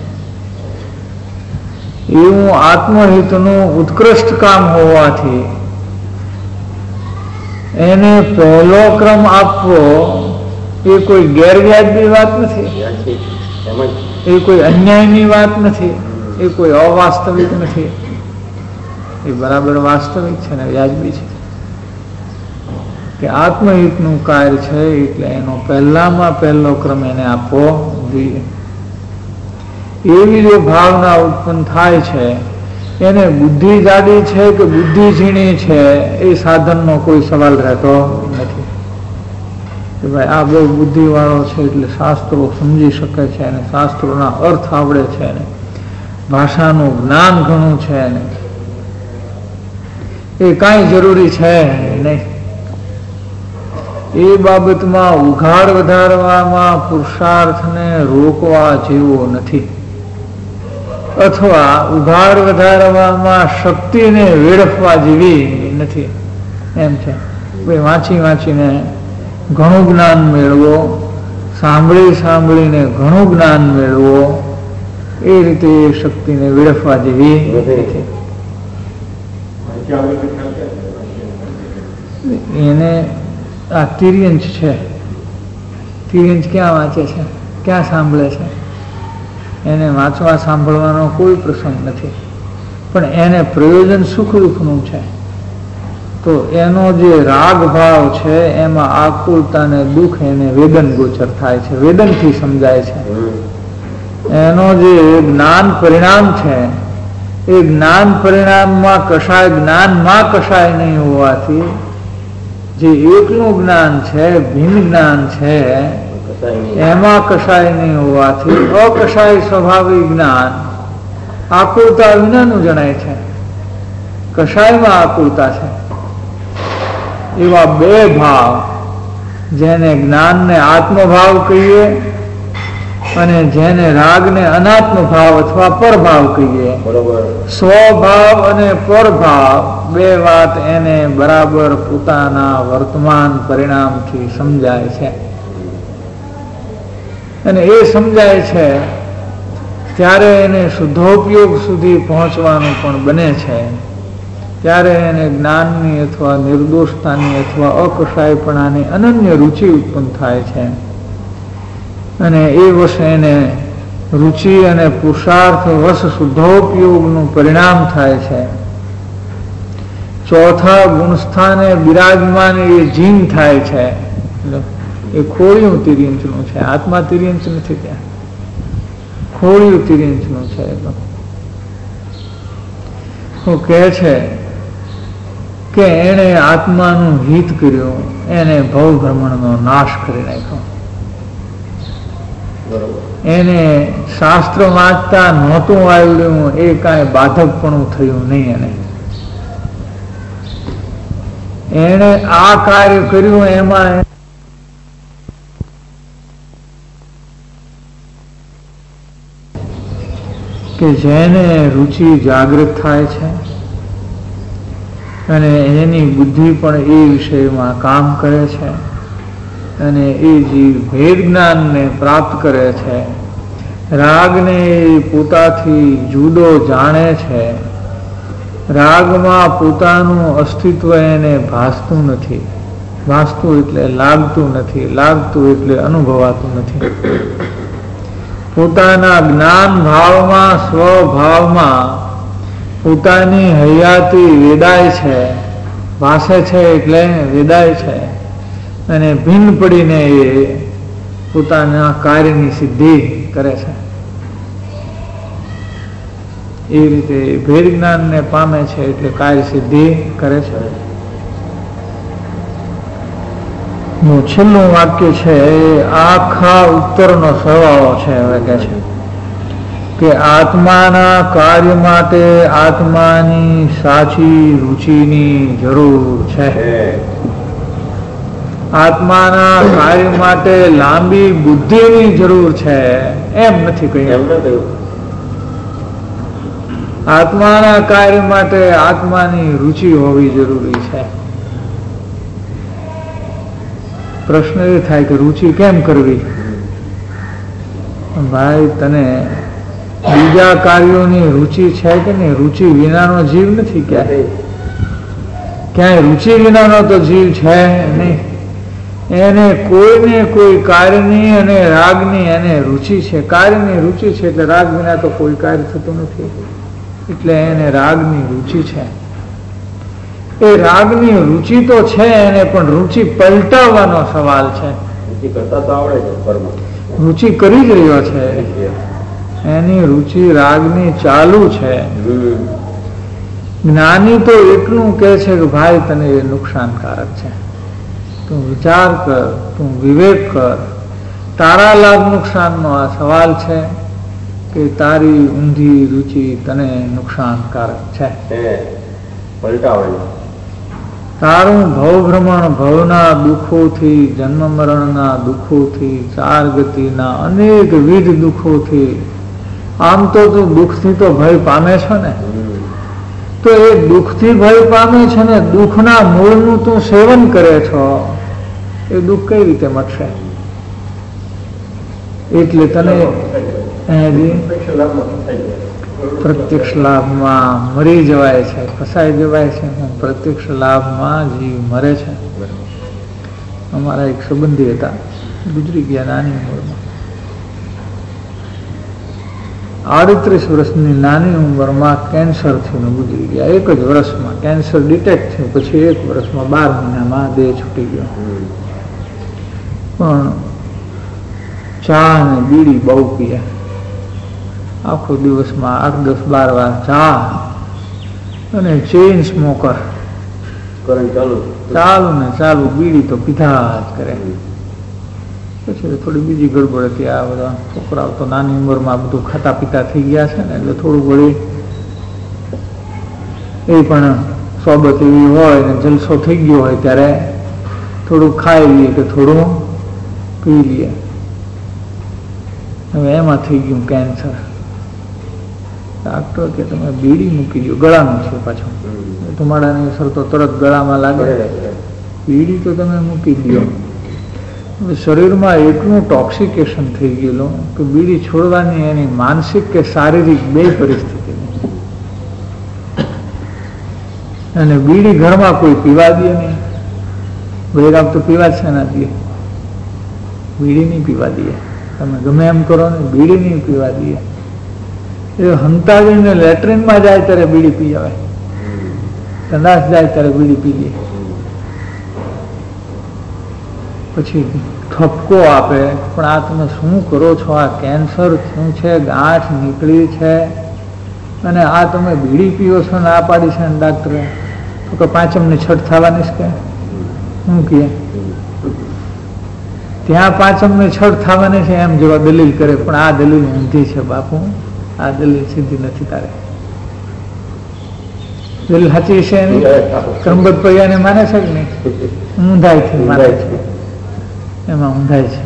એવું આત્મહિતનું ઉત્કૃષ્ટ કામ હોવાથી એને પહેલો ક્રમ આપવો એ કોઈ ગેરવ્યાજબી વાત નથી, એ કોઈ અન્યાયની વાત નથી, એ કોઈ અવાસ્તવિક નથી. એ બરાબર વાસ્તવિક છે ને વ્યાજબી છે કે આત્મહિતનું કાર્ય છે એટલે એનો પહેલામાં પહેલો ક્રમ એને આપવો જોઈએ. એવી જો ભાવના ઉત્પન્ન થાય છે, એને બુદ્ધિ જાડી છે કે બુદ્ધિ ઝીણી છે એ સાધનનો કોઈ સવાલ રહેતો નથી કે ભાઈ આ બહુ બુદ્ધિવાળો છે એટલે શાસ્ત્રો સમજી શકે છે અને શાસ્ત્રોના અર્થ આવડે છે ને ભાષાનું જ્ઞાન ઘણું છે ને એ કાંઈ જરૂરી છે નહીં. એ બાબતમાં ઉઘાડ વધારવામાં પુરુષાર્થને રોકવા જેવો નથી, અથવા ઉઘાડ વધારવામાં શક્તિને વેડફવા જેવી નથી. એમ છે ભાઈ વાંચી વાંચીને ઘણું જ્ઞાન મેળવો, સાંભળી સાંભળીને ઘણું જ્ઞાન મેળવો, એ રીતે એ શક્તિને વેડફવા જેવી નથી. એને આ તિર્યંચ છે, તિર્યંચ ક્યાં વાંચે છે, ક્યાં સાંભળે છે? એને વાંચવા સાંભળવાનો કોઈ પ્રસંગ નથી, પણ એને પ્રયોજન સુખ દુઃખનું છે. તો એનો જે રાગ ભાવ છે એમાં આકુલતા ને દુઃખ એને વેદન ગોચર થાય છે, વેદનથી સમજાય છે. એનો જે જ્ઞાન પરિણામ છે એ જ્ઞાન પરિણામમાં કશાય, જ્ઞાનમાં કશાય નહીં હોવાથી જે એકનું જ્ઞાન છે, ભિન્ન જ્ઞાન છે, એમાં કશાય નહીં હોવાથી અકશાય સ્વાભાવિક જ્ઞાન આકુલતા વિનાનું જણાય છે. કશાયમાં આકુલતા છે. એવા બે ભાવ, જેને જ્ઞાનને આત્મભાવ કહીએ અને જેને રાગને અનાત્મ ભાવ અથવા પરભાવ કહીએ. સ્વભાવ અને પરભાવ બે વાત એને બરાબર પોતાના વર્તમાન પરિણામથી સમજાય છે. અને એ સમજાય છે ત્યારે એને શુદ્ધોપયોગ સુધી પહોંચવાનું પણ બને છે. ત્યારે એને જ્ઞાનની અથવા નિર્દોષતાની અથવા અકશાયપણાની અનન્ય રુચિ ઉત્પન્ન થાય છે. અને એ વશ એને રુચિ અને પુરુષાર્થ વશ શુદ્ધોપયોગનું પરિણામ થાય છે. ચોથા ગુણસ્થાને બિરાજમાન એ જીન થાય છે. એ ખોળિયું તિર્યંચનું છે, આત્મા તિર્યંચ નથી, ત્યાં ખોળિયું તિર્યંચનું છે. શું કહે છે કે એણે આત્માનું હિત કર્યું, એને ભવ ભ્રમણનો નાશ કરી નાખ્યો. એને શાસ્ત્ર વાંચતા નહોતું આવડ્યું, એ કાંઈ બાધકપણું થયું નહીં. એને આ કાર્ય કર્યું, એમાં કે જેને રુચિ જાગૃત થાય છે અને એની બુદ્ધિ પણ એ વિષયમાં કામ કરે છે અને એ જીવ ભેદ જ્ઞાનને પ્રાપ્ત કરે છે, રાગને પોતાથી જુદો જાણે છે, રાગમાં પોતાનું અસ્તિત્વ એને ભાસતું નથી, ભાસતું એટલે લાગતું નથી, લાગતું એટલે અનુભવાતું નથી. પોતાના જ્ઞાન ભાવમાં, સ્વભાવમાં પોતાની હયાતી વેદાય છે, ભાસે છે એટલે વેદાય છે, અને ભિન્ન પડીને એ પોતાના કાર્યની સિદ્ધિ કરે છે. એ રીતે ભેદ જ્ઞાનને પામે છે એટલે કાર્ય સિદ્ધિ કરે છે. છેલ્લું વાક્ય છે આખા ઉત્તરનો સરવાળો છે. હવે કે છે કે આત્માના કાર્ય માટે આત્માની સાચી રુચિની જરૂર છે. આત્માના કાર્ય માટે લાંબી બુદ્ધિની જરૂર છે, એમ નથી કહ્યું. આત્માના કાર્ય માટે આત્માની રુચિ હોવી જરૂરી છે. પ્રશ્ન એ થાય કે રુચિ કેમ કરવી? ભાઈ, તને બીજા કાર્યોની રુચિ છે કે નહીં? રુચિ વિનાનો જીવ નથી. ક્યાંય રુચિ વિનાનો તો જીવ છે નહીં. એને કોઈને કોઈ કાર્યની અને રાગની એને રુચિ છે. કાર્યની રુચિ છે એટલે રાગ વિના તો કોઈ કાર્ય થતું નથી, એટલે એને રાગની રુચિ છે. એ રાગની રુચિ તો છે એને, પણ રુચિ પલટાવવાનો સવાલ છે. રુચિ કરી જ રહ્યો છે, એની રુચિ રાગની ચાલુ છે. જ્ઞાની તો એટલું કહે છે કે ભાઈ તને એ નુકસાનકારક છે, તું વિચાર કર, તું વિવેક કર. તારા લાભ નુકસાનનો આ સવાલ છે કે તારી ઊંધી રુચિ તને નુકસાનકારક છે. તારું ભવભ્રમણ ભવના દુઃખોથી, જન્મ મરણના દુઃખોથી, ચાર ગતિના અનેક વિધ દુઃખોથી, આમ તો તું દુઃખથી તો ભય પામે છો ને, તો એ દુઃખથી ભય પામે છે ને દુઃખના મૂળનું તું સેવન કરે છો, એ દુઃખ કઈ રીતે મટશે? એટલે તને પ્રત્યક્ષ લાભમાં મરી જવાય છે, ફસાઈ જવાય છે. પ્રત્યક્ષ લાભમાં જીવ મરે છે. અમારા એક સંબંધી હતા, ગુજરી ગયા નાની ઉંમરમાં. 38 વર્ષની નાની ઉંમરમાં કેન્સરથી ગુજરી ગયા. એક જ વર્ષમાં કેન્સર ડિટેક્ટ થયું, પછી 1 વર્ષમાં 12 મહિનામાં દેહ છૂટી ગયો. પણ ચા અને બીડી બહુ પીએ. આખો દિવસમાં 8, 10, 12 વાર ચા અને ચેઇન સ્મોકર, ચાલુ ને ચાલુ બીડી તો પીધા જ કરે. પછી થોડી બીજી ગડબડ હતી. આ બધા છોકરાઓ તો નાની ઉંમરમાં બધું ખાતા પીતા થઈ ગયા છે ને, એટલે થોડું વળી એ પણ સોબત એવી હોય ને જલસો થઈ ગયો હોય ત્યારે થોડું ખાઈ લઈએ કે થોડું પી લઈએ. હવે એમાં થઈ ગયું કેન્સર. ડાક્ટર કે તમે બીડી મૂકી દો, ગળાનું છે પાછું, ધુમાડાની અસર તો તરત ગળામાં લાગે, બીડી તો તમે મૂકી દો. હવે શરીરમાં એટલું ટોક્સિકેશન થઈ ગયેલું કે બીડી છોડવાની એની માનસિક કે શારીરિક બે પરિસ્થિતિ. અને બીડી ઘરમાં કોઈ પીવા દે નહીં. બૈરાગ તો પીવા છે ના દે, બીડી નહીં પીવા દે. તમે ગમે એમ કરો ને, બીડી નહીં પીવા દે. એ હંતાવીને લેટ્રિનમાં જાય ત્યારે બીડી પી આવે, સંડાસ જાય ત્યારે બીડી પી લે. પછી ઠપકો આપે, પણ આ તમે શું કરો છો? આ કેન્સર થયું છે, ગાંઠ નીકળી છે, અને આ તમે બીડી પીવો છો ને આ પાડી છે ડાક્ટરે. તો કે પાંચમની છઠ થવાની છે કે શું કહે? ત્યાં પાંચમની છઠ થવાની છે એમ જેવા દલીલ કરે, પણ આ દલીલ ઊંધી છે બાપુ, આ દલીલ સીધી નથી. તારે દલીલ સાચી છે એની કર્મબદ્ધ પૈયાને માને છે કે નહીં? ઊંધાઈથી માને છે, એમાં ઊંધાઈ છે.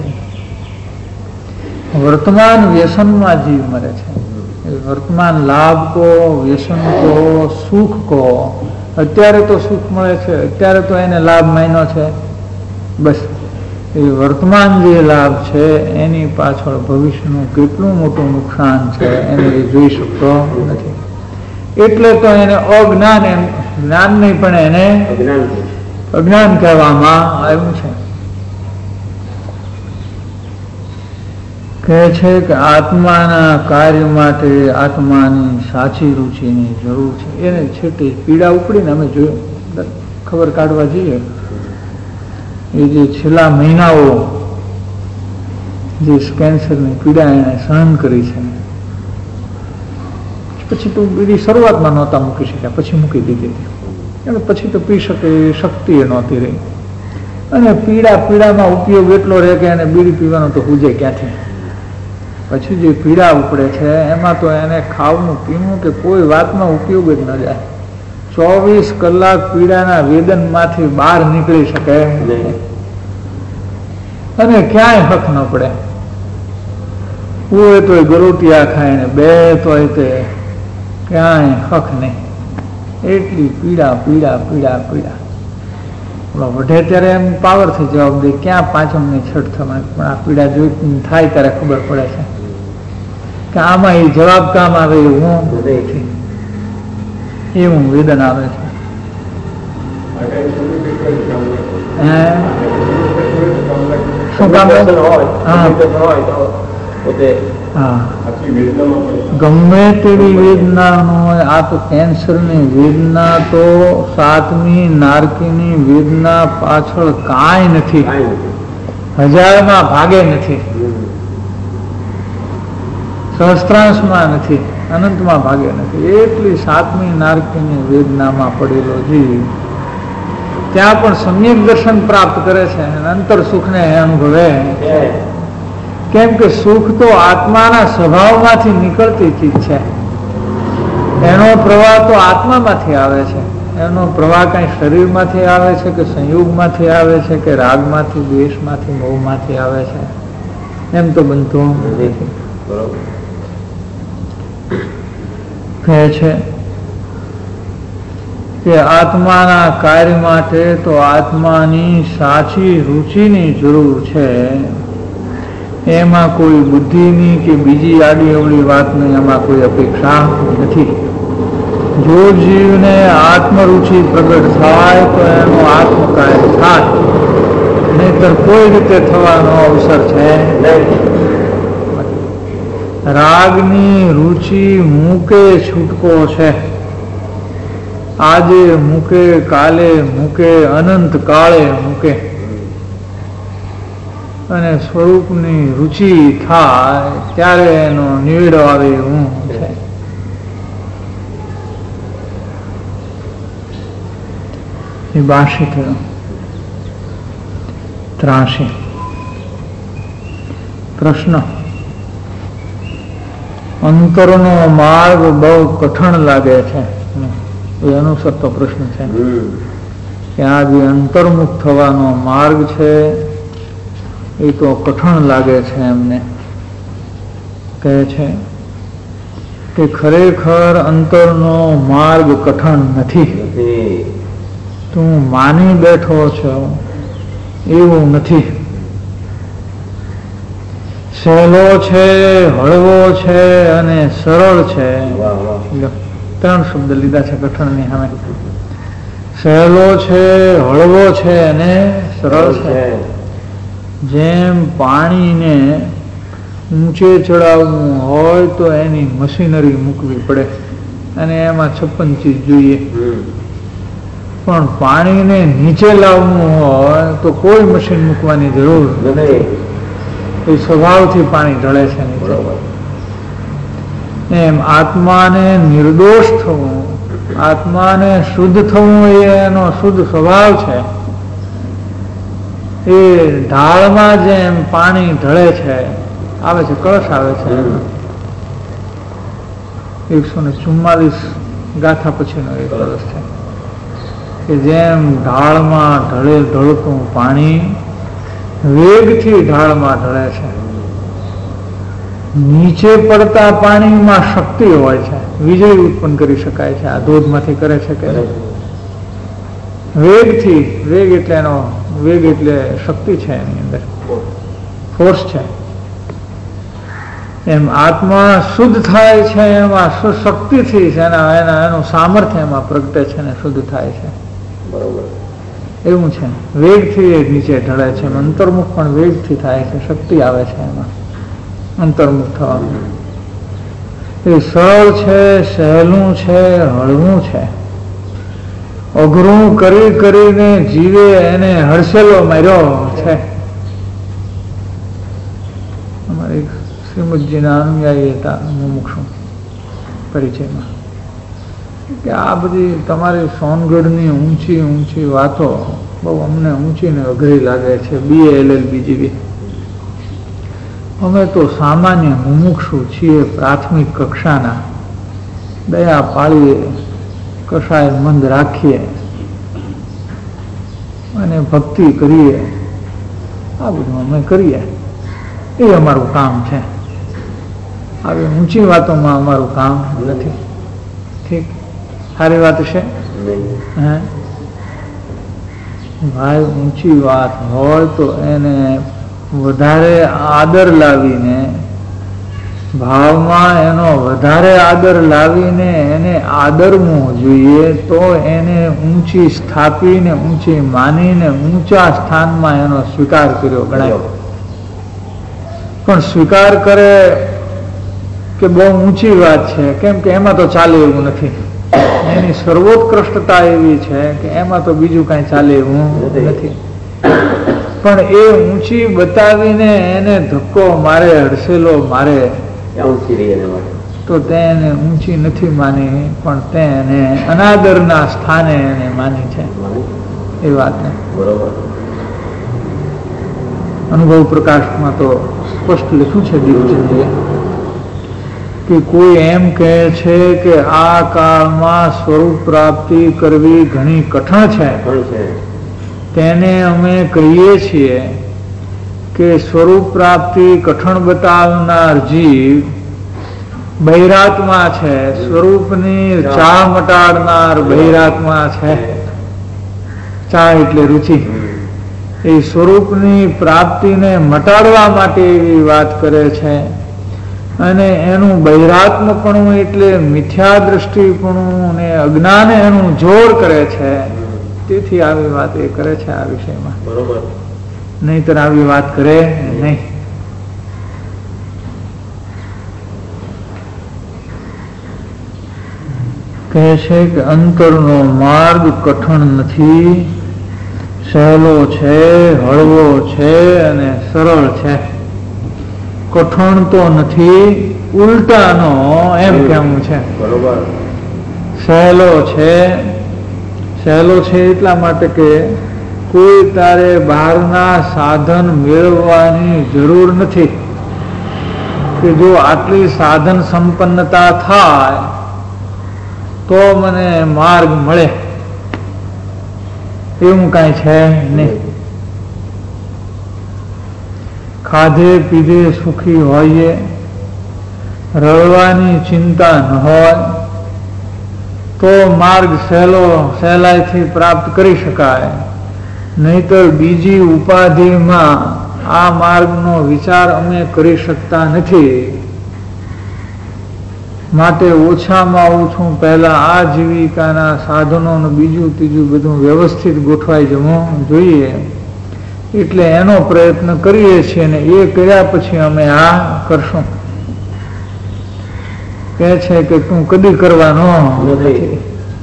વર્તમાન વ્યસનમાં જીવ મરે છે. વર્તમાન લાભ કો, વ્યસન કો, સુખ કો, અત્યારે તો સુખ મળે છે, અત્યારે તો એને લાભ માન્યો છે, બસ એ વર્તમાન જે લાભ છે એની પાછળ ભવિષ્યનું કેટલું મોટું નુકસાન છે એને એ જોઈ શકતો નથી. એટલે તો એને અજ્ઞાન, એમ જ્ઞાન નહીં પણ એને અજ્ઞાન કહેવામાં આવ્યું છે. કહે છે કે આત્માના કાર્ય માટે આત્માની સાચી રુચિની જરૂર છે. એને છેટે પીડા ઉપડીને અમે જોયું, ખબર કાઢવા જઈએ, એ જે છેલ્લા મહિનાઓ જે કેન્સરની પીડા એને સહન કરી છે, પછી તો બીજી શરૂઆતમાં નહોતા મૂકી શક્યા, પછી મૂકી દીધી હતી. પછી તો પી શકે એ શક્તિ એ નહોતી રહી. અને પીડામાં ઉપયોગ એટલો રહે કે એને બીડી પીવાનો તો હુજે ક્યાંથી. પછી જે પીડા ઉપડે છે એમાં તો એને ખાવું પીવું કે કોઈ વાતમાં ઉપયોગ જ ન જાય. 24 કલાક પીડાના વેદનમાંથી બહાર નીકળી શકે અને ક્યાંય હક ન પડે. કોઈ તોય ગરોટિયા ખાય ને બે તોય તે ક્યાંય હક નહીં. એટલી પીડા પીડા પીડા પીડા. વઢે ત્યારે એમ પાવરથી જવાબ દે ક્યાં પાંચમની છઠ થવાની, પણ આ પીડા જોઈ થાય ત્યારે ખબર પડે છે કે આમાં એ જવાબ કામ આવે એવું નથી, એવું વેદન આવે છે. શું કામ? ગમે તેવી વેદના હોય, આ તો કેન્સરની વેદના તો 7મી નારકીની વેદના પાછળ કાંઈ નથી, 1000માં ભાગે નથી, સહસ્ત્રાંશમાં નથી, અનંતમાં ભાગે નથી. એટલી 7મી નારકીની વેદનામાં પડેલો જીવ ત્યાં પણ સમ્યક દર્શન પ્રાપ્ત કરે છે અને અંતર સુખને અનુભવે. કેમ કે સુખ તો આત્માના સ્વભાવમાંથી નીકળતી ચીજ છે. એનો પ્રવાહ તો આત્મામાંથી આવે છે. એનો પ્રવાહ કઈ શરીરમાંથી આવે છે કે સંયોગમાંથી આવે છે કે રાગમાંથી, દ્વેષમાંથી, મોહમાંથી આવે છે, એમ તો બનતું નથી. કહે છે કે આત્માના કાર્ય માટે તો આત્માની સાચી રુચિની જરૂર છે. એમાં કોઈ બુદ્ધિની કે બીજી આડી અવળી વાતની એમાં કોઈ અપેક્ષા નથી. જો જીવને આત્મરુચિ પ્રગટ થાય તો એનો આત્મકાર્ય થાય, નહીતર કોઈ રીતે થવાનો અવસર છે નહીં. રાગની રુચિ મૂકે છૂટકો છે. આજે મૂકે, કાલે મૂકે, અનંત કાળે મૂકે. અને સ્વરૂપની રુચિ થાય ત્યારે એનો નિવેડો આવે એવું છે. એ 82 થયો. 83 પ્રશ્ન. અંતરનો માર્ગ બહુ કઠણ લાગે છે. એ અનુસરતો પ્રશ્ન છે કે આ જે અંતર્મુખ થવાનો માર્ગ છે એ તો કઠણ લાગે છે એમને. કહે છે કે ખરેખર અંતરનો માર્ગ કઠણ નથી. તું માની બેઠો છો એવું નથી. સહેલો છે, હળવો છે અને સરળ છે. 3 શબ્દ લીધા છે કઠણની સામે. સહેલો છે, હળવો છે અને સરળ છે. જેમ પાણીને ઊંચે ચડાવવું હોય તો એની મશીનરી મૂકવી પડે અને એમાં 56 ચીજ જોઈએ, પણ પાણીને નીચે લાવવું હોય તો કોઈ મશીન મૂકવાની જરૂર નથી. એ સ્વભાવથી પાણી ઢળે છે નીચે. એમ આત્માને નિર્દોષ થવું આત્માને શુદ્ધ થવું એ એનો શુદ્ધ સ્વભાવ છે. એ ઢાળમાં જેમ પાણી ઢળે છે, આવે છે, કળશ આવે છે, 144 ગાથા પછીનો એક કળશ છે કે જેમ ઢાળમાં ઢળતું પાણી વેગથી ઢાળમાં ઢળે છે. નીચે પડતા પાણીમાં શક્તિ હોય છે, વીજળી ઉત્પન્ન કરી શકાય છે. આ ધોધમાંથી કરે છે કે વેગથી, વેગ એટલે એનો વેગ એટલે શક્તિ છે, એની અંદર ફોર્સ છે. એમ આત્મા શુદ્ધ થાય છે એમાં શક્તિથી એનું સામર્થ્ય એમાં પ્રગટે છે ને શુદ્ધ થાય છે. એવું છે. વેગથી એ નીચે ઢળે છે. અંતર્મુખ પણ વેગથી થાય છે, શક્તિ આવે છે એમાં અંતર્મુખ થવાનું. એ સરળ છે, સહેલું છે, હળવું છે. અઘરું કરી કરીને જીવે એને હર્ષેલો માર્યો છે. અમારે શ્રીમદજીના અનુયાયી હતા મુમુક્ષુ પરિચયમાં કે આ બધી તમારી સોનગઢની ઊંચી ઊંચી વાતો બહુ અમને ઊંચી ને અઘરી લાગે છે, BA LLB જેવી. અમે તો સામાન્ય મુમુક્ષુ છીએ, પ્રાથમિક કક્ષાના. દયા પાળીએ, કશાય મંદ રાખીએ અને ભક્તિ કરીએ, આ બધું અમે કરીએ. એ અમારું કામ છે. આવી ઊંચી વાતોમાં અમારું કામ નથી. ઠીક, સારી વાત છે. હે ભાઈ, ઊંચી વાત હોય તો એને વધારે આદર લાવીને, ભાવમાં એનો વધારે આદર લાવીને એને આદરવું જોઈએ, તો એને ઊંચી સ્થાપીને, ઊંચી માનીને, ઊંચા સ્થાનમાં એનો સ્વીકાર કર્યો ગણાય. પણ સ્વીકાર કરે કે બહુ ઊંચી વાત છે, કેમ કે એમાં તો ચાલે એવું નથી. એની સર્વોત્કૃષ્ટતા એવી છે કે એમાં તો બીજું કઈ ચાલે એવું નથી. પણ એ ઊંચી બતાવીને એને ધક્કો મારે, હડસેલો મારે, તો તેને ઊંચી નથી માની, પણ તેને અનાદરના સ્થાને એને માની છે. એ વાતને અનુભવ પ્રકાશમાં તો સ્પષ્ટ લખ્યું છે દીપચંદજીએ કે કોઈ એમ કહે છે કે આ કાળમાં સ્વરૂપ પ્રાપ્તિ કરવી ઘણી કઠણ છે, તેને અમે કહીએ છીએ કે સ્વરૂપ પ્રાપ્તિ કઠણ બતાવનાર જીવ બહિરાત્મા છે, સ્વરૂપની ચા મટાડનાર બહિરાત્મા છે. ચા એટલે રુચિ. એ સ્વરૂપની પ્રાપ્તિને મટાડવા માટે એવી વાત કરે છે, અને એનું બહિરાત્મપણું એટલે મિથ્યા દ્રષ્ટિપણું ને અજ્ઞાન એનું જોર કરે છે. તેથી આવી વાત એ કરે છે આ વિષયમાં. બરોબર, નહીતર આવી વાત કરે નહીં. કહે છે કે અંતરનો માર્ગ કઠણ નથી, સહેલો છે, હળવો છે અને સરળ છે. કઠણ તો નથી, ઉલટાનો એમ કહેવું છે. બરોબર. સહેલો છે, સહેલો છે એટલા માટે કે કોઈ તારે બહારના સાધન મેળવવાની જરૂર નથી કે જો આટલી સાધન સંપન્નતા થાય તો મને માર્ગ મળે, એવું કાંઈ છે નહીં. ખાધે પીધે સુખી હોઈએ, રળવાની ચિંતા ન હોય તો માર્ગ સહેલાઈથી પ્રાપ્ત કરી શકાય. નહીતર બીજી ઉપાધિમાં આ માર્ગનો વિચાર અમે કરી શકતા નથી. માટે ઓછામાં ઓછું પહેલા આ જીવિકાના સાધનોનું બીજું ત્રીજું બધું વ્યવસ્થિત ગોઠવાઈ જવું જોઈએ. એટલે એનો પ્રયત્ન કરીએ છીએ ને એ કર્યા પછી અમે આ કરશું. કહે છે કે તું કદી કરવાનો નથી.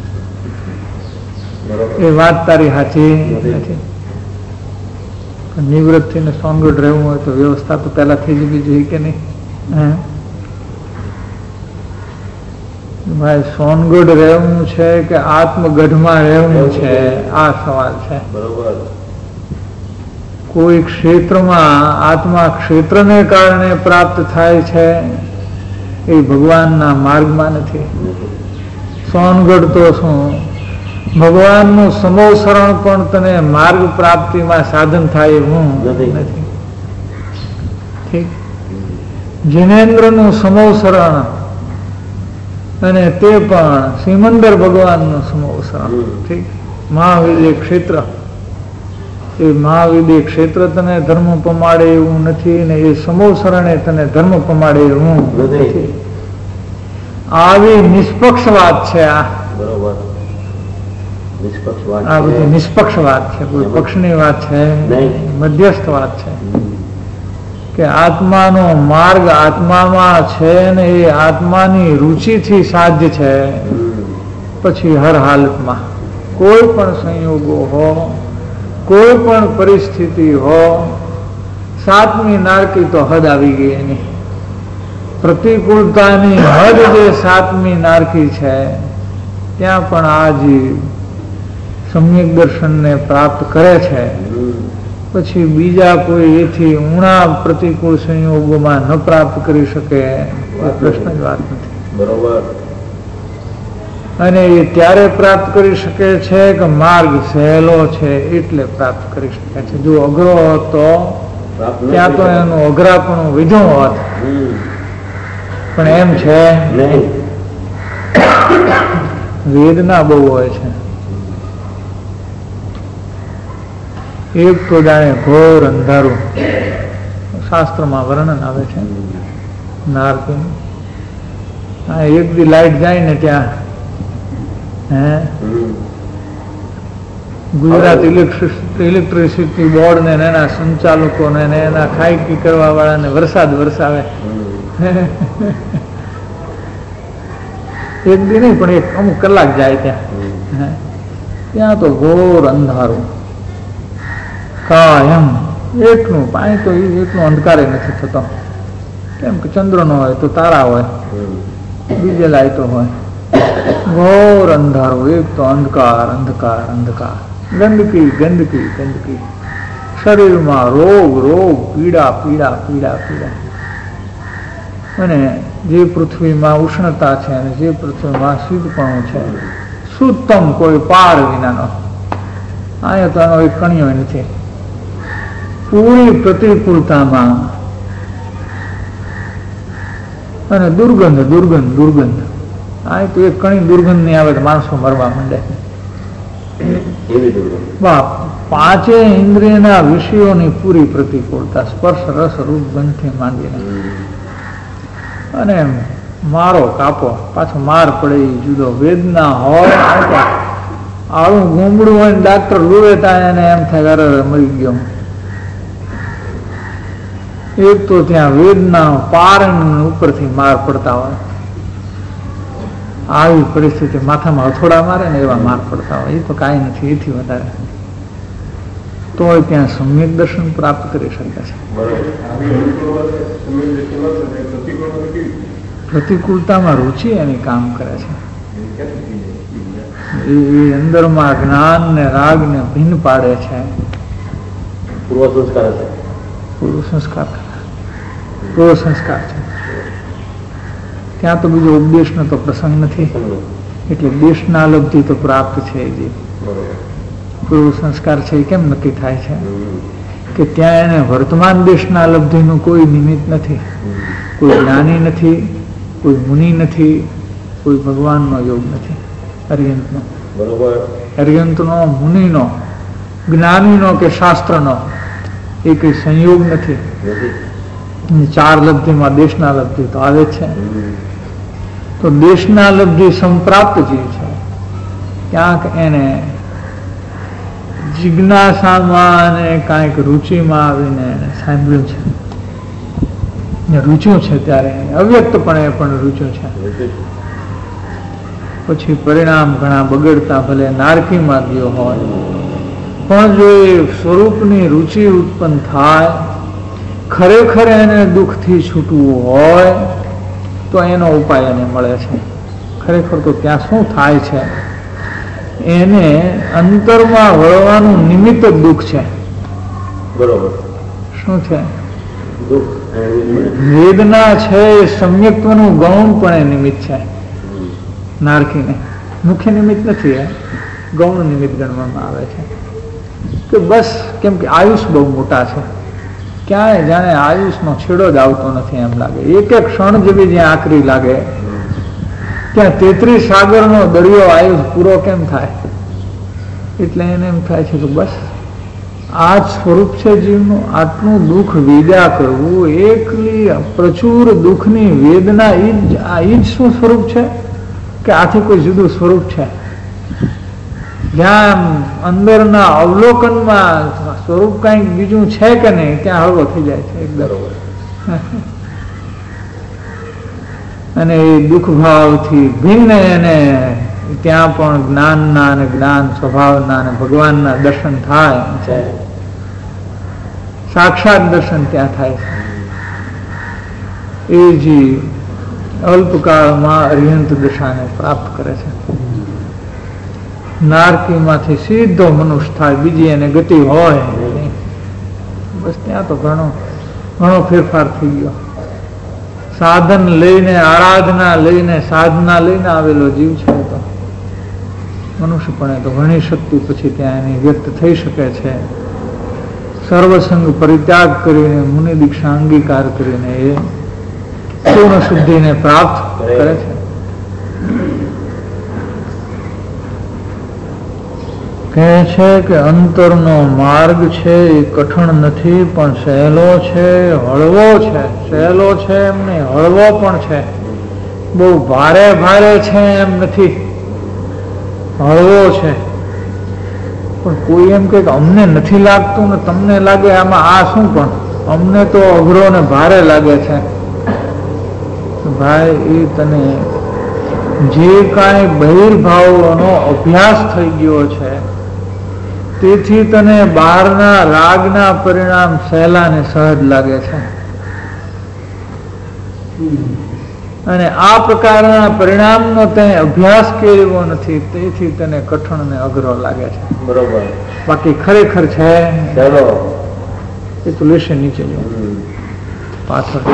એ વાત તારી સાચી નથી. નિવૃત્ત થઈને સોનગઢ રહેવું હોય તો વ્યવસ્થા તો પહેલા થઈ જવી જોઈએ કે નહીં? ભાઈ સોનગઢ રહેવું છે કે આત્મગઢમાં રહેવું છે, આ સવાલ છે. બરોબર. કોઈ ક્ષેત્રમાં આત્મા ક્ષેત્રને કારણે પ્રાપ્ત થાય છે, એ ભગવાનના માર્ગમાં નથી. સોનગઢ તો શું, ભગવાનનું સમોસરણ પણ તને માર્ગ પ્રાપ્તિમાં સાધન થાય એવું નથી. ઠીક. જિનેન્દ્રનું સમોસરણ અને તે પણ સિમંદર ભગવાનનું સમોસરણ. ઠીક. મહાવિદ્ય ક્ષેત્ર, એ મહાવિદ્ય ક્ષેત્ર તને ધર્મ પમાડે એવું નથી ને એ સમોસરણે તને ધર્મ પમાડે એવું નથી. આવી નિષ્પક્ષ વાત છે. આ બરોબર. આ બધી નિષ્પક્ષ વાત છે, કોઈ પક્ષની વાત છે, મધ્યસ્થ વાત છે કે આત્માનો માર્ગ આત્મામાં છે ને એ આત્માની રુચિથી સાધ્ય છે. પછી હર હાલતમાં કોઈ પણ સંયોગો હો, કોઈ પણ પરિસ્થિતિ હો, સાતમી નારકી તો હદ આવી ગઈ એની. પ્રતિકૂળતાની હદ જે સાતમી નારકી છે, ત્યાં પણ આ જીવ સમ્યક દર્શનને પ્રાપ્ત કરે છે. પછી બીજા કોઈ એથી ઊણા પ્રતિકૂળ સંયોગોમાં ન પ્રાપ્ત કરી શકે એ પ્રશ્ન જ વાત નથી. બરોબર. અને એ ત્યારે પ્રાપ્ત કરી શકે છે કે માર્ગ સહેલો છે એટલે પ્રાપ્ત કરી શકે છે. જો અઘરો હોત તો ત્યાં તો એનું અઘરાપણું વિધું હોત, પણ એમ છે વેદના બહુ હોય છે. એક તો જાણે ઘોર અંધારું, શાસ્ત્રમાં વર્ણન આવે છે નારકીનું. એક દી લાઈટ જાય ને ત્યાં ગુજરાત ઇલેક્ટ્રિસિટી બોર્ડ ને એના સંચાલકો ને એના ખાઈકી કરવા વાળાને વરસાદ વરસાવે. એક દી નહીં પણ એક અમુક કલાક જાય ત્યાં તો ઘોર અંધારું કાયમ. એટલું પાણી તો એટલું અંધકારે નથી થતો, કેમ કે ચંદ્ર નો હોય તો તારા હોય, બીજે લાઈટો હોય. ઘોર અંધારું, એક તો અંધકાર અંધકાર અંધકાર, ગંદકી ગંદકી ગંદકી, શરીરમાં રોગ રોગ, પીડા પીડા પીડા પીડા. અને જે પૃથ્વીમાં ઉષ્ણતા છે અને જે પૃથ્વીમાં શીતપણું છે, શુદ્ધમ કોઈ પાર વિનાનો. અહીંયા તો એનો એક કણિયો નથી. પૂરી પ્રતિકૂળતામાં અને દુર્ગંધ દુર્ગંધ દુર્ગંધ. આ તો એક કણી દુર્ગંધ નહીં આવે તો માણસો મરવા માંડે. પાંચે ઇન્દ્રિયના વિષયોની પૂરી પ્રતિકૂળતા, સ્પર્શ રસ રૂપ ગંધથી માંડીને. અને મારો કાપો, પાછો માર પડે એ જુદો. વેદના હોય, આળું ગુમડું હોય, ડાક્ટર રૂવે ત્યાં એને એમ થાય અરે મરી ગયો. એક તો ત્યાં વેદના પારણ ઉપરથી માર પડતા હોય. આવી પરિસ્થિતિ માથામાં હથોડા મારે ને એવા માર પડતા હોય. એ તો કાંઈ નથી, એથી વધારે તો ત્યાં સમ્યક દર્શન પ્રાપ્ત કરી શકે છે. પ્રતિકૂળતામાં રુચિ એની કામ કરે છે. એ અંદરમાં જ્ઞાન ને રાગ ને ભિન્ન પાડે છે. પૂર્વ સંસ્કાર છે. ત્યાં તો બીજો ઉપદેશનો તો પ્રસંગ નથી, એટલે દેશના લબ્ધિ તો પ્રાપ્ત છે. જે પૂર્વ સંસ્કાર છે એ કેમ નક્કી થાય છે કે ત્યાં એને વર્તમાન દેશના લબ્ધિનું કોઈ નિમિત્ત નથી, કોઈ જ્ઞાની નથી, કોઈ મુનિ નથી, કોઈ ભગવાનનો યોગ નથી. અર્યંતનો, અર્યંતનો, મુનિનો, જ્ઞાનીનો કે શાસ્ત્રનો એ કઈ સંયોગ નથી. ચાર લબ્ધિમાં દેશના લબ્ધિ તો આવે છે. તો દેશના લબ્ધિ સંપ્રાપ્ત જીવ છે. ક્યાંક એને જિજ્ઞાસામાં અને કાંઈક રુચિમાં આવીને એને સાંભળ્યું છે, રૂચ્યું છે, ત્યારે અવ્યક્તપણે પણ રૂચ્યું છે. પછી પરિણામ ઘણા બગડતા ભલે નારકીમાં ગયો હોય, પણ જો એ સ્વરૂપની રુચિ ઉત્પન્ન થાય, ખરેખર એને દુઃખથી છૂટવું હોય તો એનો ઉપાય એને મળે છે. ખરેખર તો ત્યાં શું થાય છે, એને અંતરમાં વળવાનું નિમિત્ત જ દુઃખ છે. બરોબર. શું છે? દુઃખ. વેદના છે એ સમ્યક્ત્વનું ગૌણ પણ એ નિમિત્ત છે. નારકીને મુખ્ય નિમિત્ત નથી, એ ગૌણ નિમિત્ત ગણવામાં આવે છે. કે બસ કેમ કે આયુષ બહુ મોટા છે, ક્યાંય જાણે આયુષનો છેડો જ આવતો નથી એમ લાગે. એક એક ક્ષણ જેવી જ્યાં આકરી લાગે ત્યાં 33 સાગરનો દરિયો આયુષ પૂરો કેમ થાય? એટલે એને એમ થાય છે કે બસ આ જ સ્વરૂપ છે જીવનું. આટલું દુઃખ વેદ્યા કરવું, એકલી પ્રચુર દુઃખની વેદના, એ જ શું સ્વરૂપ છે? કે આથી કોઈ જુદું સ્વરૂપ છે? જ્યાં અંદરના અવલોકનમાં સ્વરૂપ કંઈક બીજું છે કે નહીં, ત્યાં હળવો થઈ જાય છે એકદમ. અને એ દુઃખ ભાવથી ભિન્ન એને ત્યાં પણ જ્ઞાનના અને જ્ઞાન સ્વભાવના અને ભગવાનના દર્શન થાય છે. સાક્ષાત દર્શન ત્યાં થાય છે. એ જ અલ્પકાળમાં અરિહંત દશાને પ્રાપ્ત કરે છે. નારકીમાંથી સીધો મનુષ્ય થાય, બીજી એને ગતિ હોય નહીં. બસ ત્યાં તો ઘણો ફેરફાર થઈ ગયો. સાધન લઈને, આરાધના લઈને, સાધના લઈને આવેલો જીવ છે તો મનુષ્યપણે તો ઘણી શક્તિ પછી ત્યાં એની વ્યક્ત થઈ શકે છે. સર્વસંગ પરિત્યાગ કરીને, મુનિ દીક્ષા અંગીકાર કરીને એ પૂર્ણ શુદ્ધિને પ્રાપ્ત કરે છે. કહે છે કે અંતરનો માર્ગ છે એ કઠણ નથી, પણ સહેલો છે, હળવો છે. સહેલો છે એમ નહીં, હળવો પણ છે. બહુ ભારે છે એમ નથી, હળવો છે. પણ કોઈ એમ કે અમને નથી લાગતું ને તમને લાગે આમાં આ શું, પણ અમને તો અઘરો ને ભારે લાગે છે. ભાઈ એ તને જે કાંઈ બહિર્ભાવનો અભ્યાસ થઈ ગયો છે તેથી તને બહારના રાગના પરિણામ સહેલા ને સહજ લાગે છે, અને આ પ્રકારના પરિણામનો તે અભ્યાસ કર્યો નથી તેથી તને કઠણ ને અઘરો લાગે છે. બરોબર. બાકી ખરેખર છે ચાલો એ તો લેશે નીચે જો પાછળ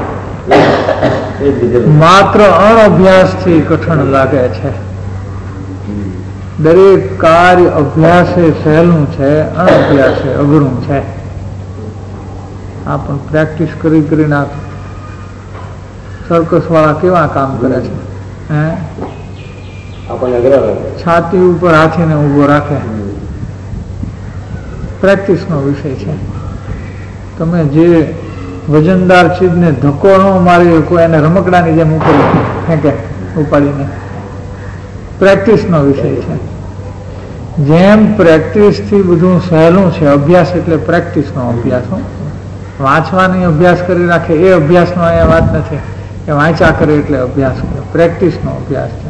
માત્ર અણઅભ્યાસથી કઠણ લાગે છે. દરેક કાર્ય અભ્યાસે સહેલું છે, અણઅભ્યાસે અઘરું છે. આ પણ પ્રેક્ટિસ કરી કરીને સર્કસ વાળા કેવા કામ કરે છે, છાતી ઉપર હાથીને ઉભો રાખે. પ્રેક્ટિસનો વિષય છે. તમે જે વજનદાર ચીજને ધક્કો ન મારી કોઈ એને રમકડાની જેમ ઉપર ફેંકે ઉપાડીને, પ્રેક્ટિસનો વિષય છે. જેમ પ્રેક્ટિસથી બધું સહેલું છે, અભ્યાસ એટલે પ્રેક્ટિસનો અભ્યાસ. વાંચવાની અભ્યાસ કરી રાખે એ અભ્યાસનો અહીંયા વાત નથી કે વાંચા કરે એટલે અભ્યાસ કરે. પ્રેક્ટિસનો અભ્યાસ છે.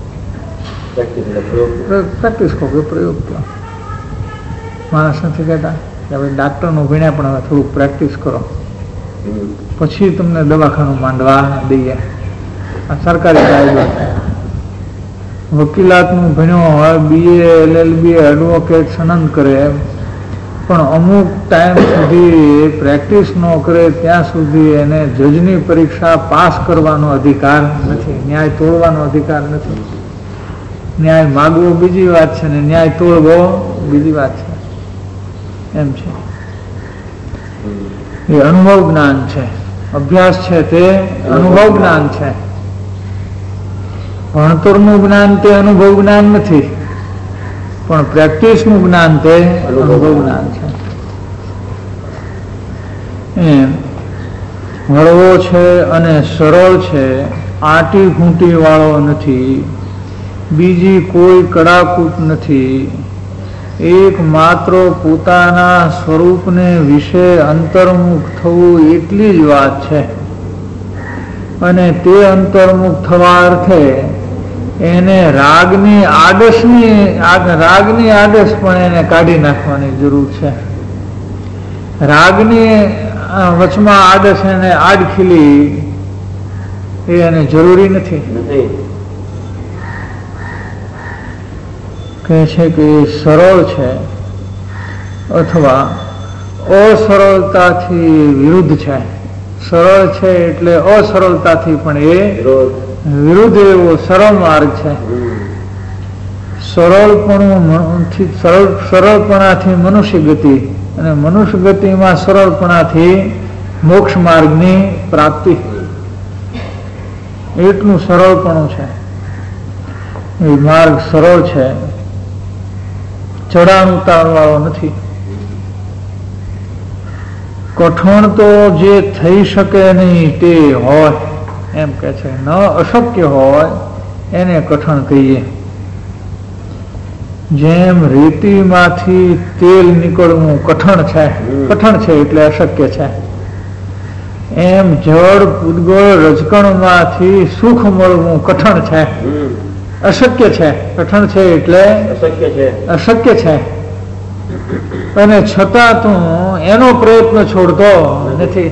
પ્રેક્ટિસ કહો કે પ્રયોગ કહો. માણસ નથી કહેતા કે હવે ડાક્ટરનું ભણ્યા પણ હવે થોડુંક પ્રેક્ટિસ કરો પછી તમને દવાખાનું માંડવા દઈએ. આ સરકારી કાયદો છે. વકીલાતનું ભણ્યો હોય, BA LLB એડવોકેટ સનંદ કરે, પણ અમુક ટાઈમ સુધી પ્રેક્ટિસ ન કરે ત્યાં સુધી એને જજની પરીક્ષા પાસ કરવાનો અધિકાર નથી, ન્યાય તોડવાનો અધિકાર નથી. ન્યાય માગવો બીજી વાત છે ને ન્યાય તોડવો બીજી વાત છે. એમ છે. એ અનુભવ જ્ઞાન છે. અભ્યાસ છે તે અનુભવ જ્ઞાન છે. ભણતરનું જ્ઞાન તે અનુભવ જ્ઞાન નથી, પણ પ્રેક્ટિસનું જ્ઞાન તે અનુભવ જ્ઞાન છે. એમ હળવો છે અને સરળ છે, આટી ઘૂંટી વાળો નથી, બીજી કોઈ કડાકૂટ નથી. એક માત્ર પોતાના સ્વરૂપને વિશે અંતર્મુખ થવું એટલી જ વાત છે, અને તે અંતર્મુખ થવા અર્થે એને રાગની આડસ પણ એને કાઢી નાખવાની જરૂર છે. રાગની વચમાં આડસ એને આડખીલી એ એને જરૂરી નથી. કહે છે કે એ સરળ છે અથવા અસરળતાથી વિરુદ્ધ છે. સરળ છે એટલે અસરળતાથી પણ એ વિરુદ્ધ એવો સરળ માર્ગ છે. સરળપણાથી મનુષ્ય ગતિ અને મનુષ્ય ગતિમાં સરળપણાથી મોક્ષ માર્ગની પ્રાપ્તિ, એટલું સરળપણું છે. એ માર્ગ સરળ છે, ચડાણ ઉતાર વાળો નથી. કઠણ તો જે થઈ શકે નહીં તે હોય, એમ કે છે. ન અશક્ય હોય એને કઠણ કહીએ. જેમ રેતીમાંથી તેલ નીકળવું કઠણ છે, કઠણ છે એટલે અશક્ય છે, એમ જળ પૂદગળ રજકણમાંથી સુખ મળવું કઠણ છે, અશક્ય છે. કઠણ છે એટલે અશક્ય છે. અને છતાં તું એનો પ્રયત્ન છોડતો નથી.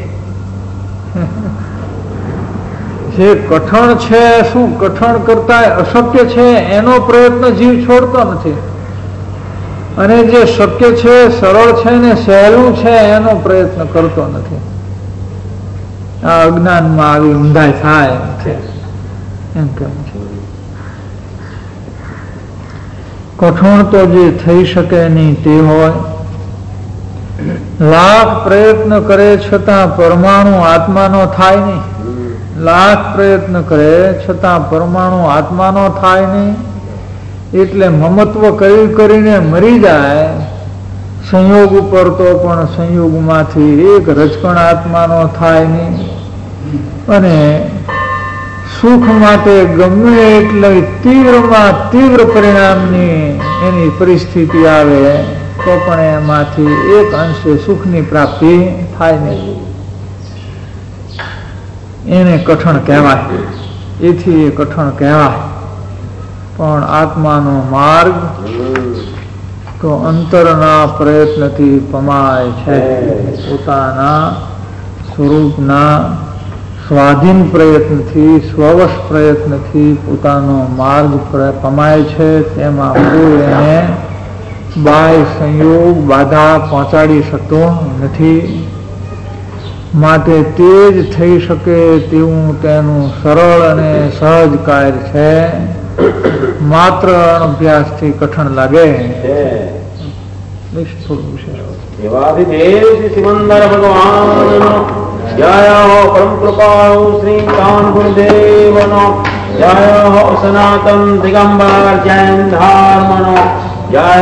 જે કઠણ છે, શું કઠણ કરતા અશક્ય છે એનો પ્રયત્ન જીવ છોડતો નથી, અને જે શક્ય છે, સરળ છે ને સહેલું છે એનો પ્રયત્ન કરતો નથી. આ અજ્ઞાનમાં આવી ઊંધાઈ થાય છે એમ કહે છે. કઠણ તો જે થઈ શકે નહીં તે હોય. લાખ પ્રયત્ન કરે છતાં પરમાણુ આત્માનો થાય નહીં. લાખ પ્રયત્ન કરે છતાં પરમાણુ આત્માનો થાય નહીં. એટલે મમત્વ કરીને મરી જાય. સંયોગ ઉપર તો પણ સંયોગમાંથી એક રજકણ આત્માનો થાય નહીં. અને સુખ માટે ગમે એટલે તીવ્રમાં તીવ્ર પરિણામની એની પરિસ્થિતિ આવે તો પણ એમાંથી એક અંશે સુખની પ્રાપ્તિ થાય નહીં. એને કઠણ કહેવાય. એથી એ કઠણ કહેવાય. પણ આત્માનો માર્ગ તો અંતરના પ્રયત્નથી પમાય છે. પોતાના સ્વરૂપના સ્વાધીન પ્રયત્નથી, સ્વવશ પ્રયત્નથી પોતાનો માર્ગ પમાય છે. તેમાં કોઈ એને બાહ્ય સંયોગ બાધા પહોંચાડી શકતો નથી. માટે તે જ થઈ શકે તેવું તેનું સરળ અને સહજ કાર્ય છે. માત્ર અભ્યાસથી કઠણ લાગે. સિમંદર ભગવાન જય હો. પરમ કૃપાળુ શ્રી કાન ગુરુદેવનો જય હો. સનાતન દિગંબર જૈન ધર્મનો જય.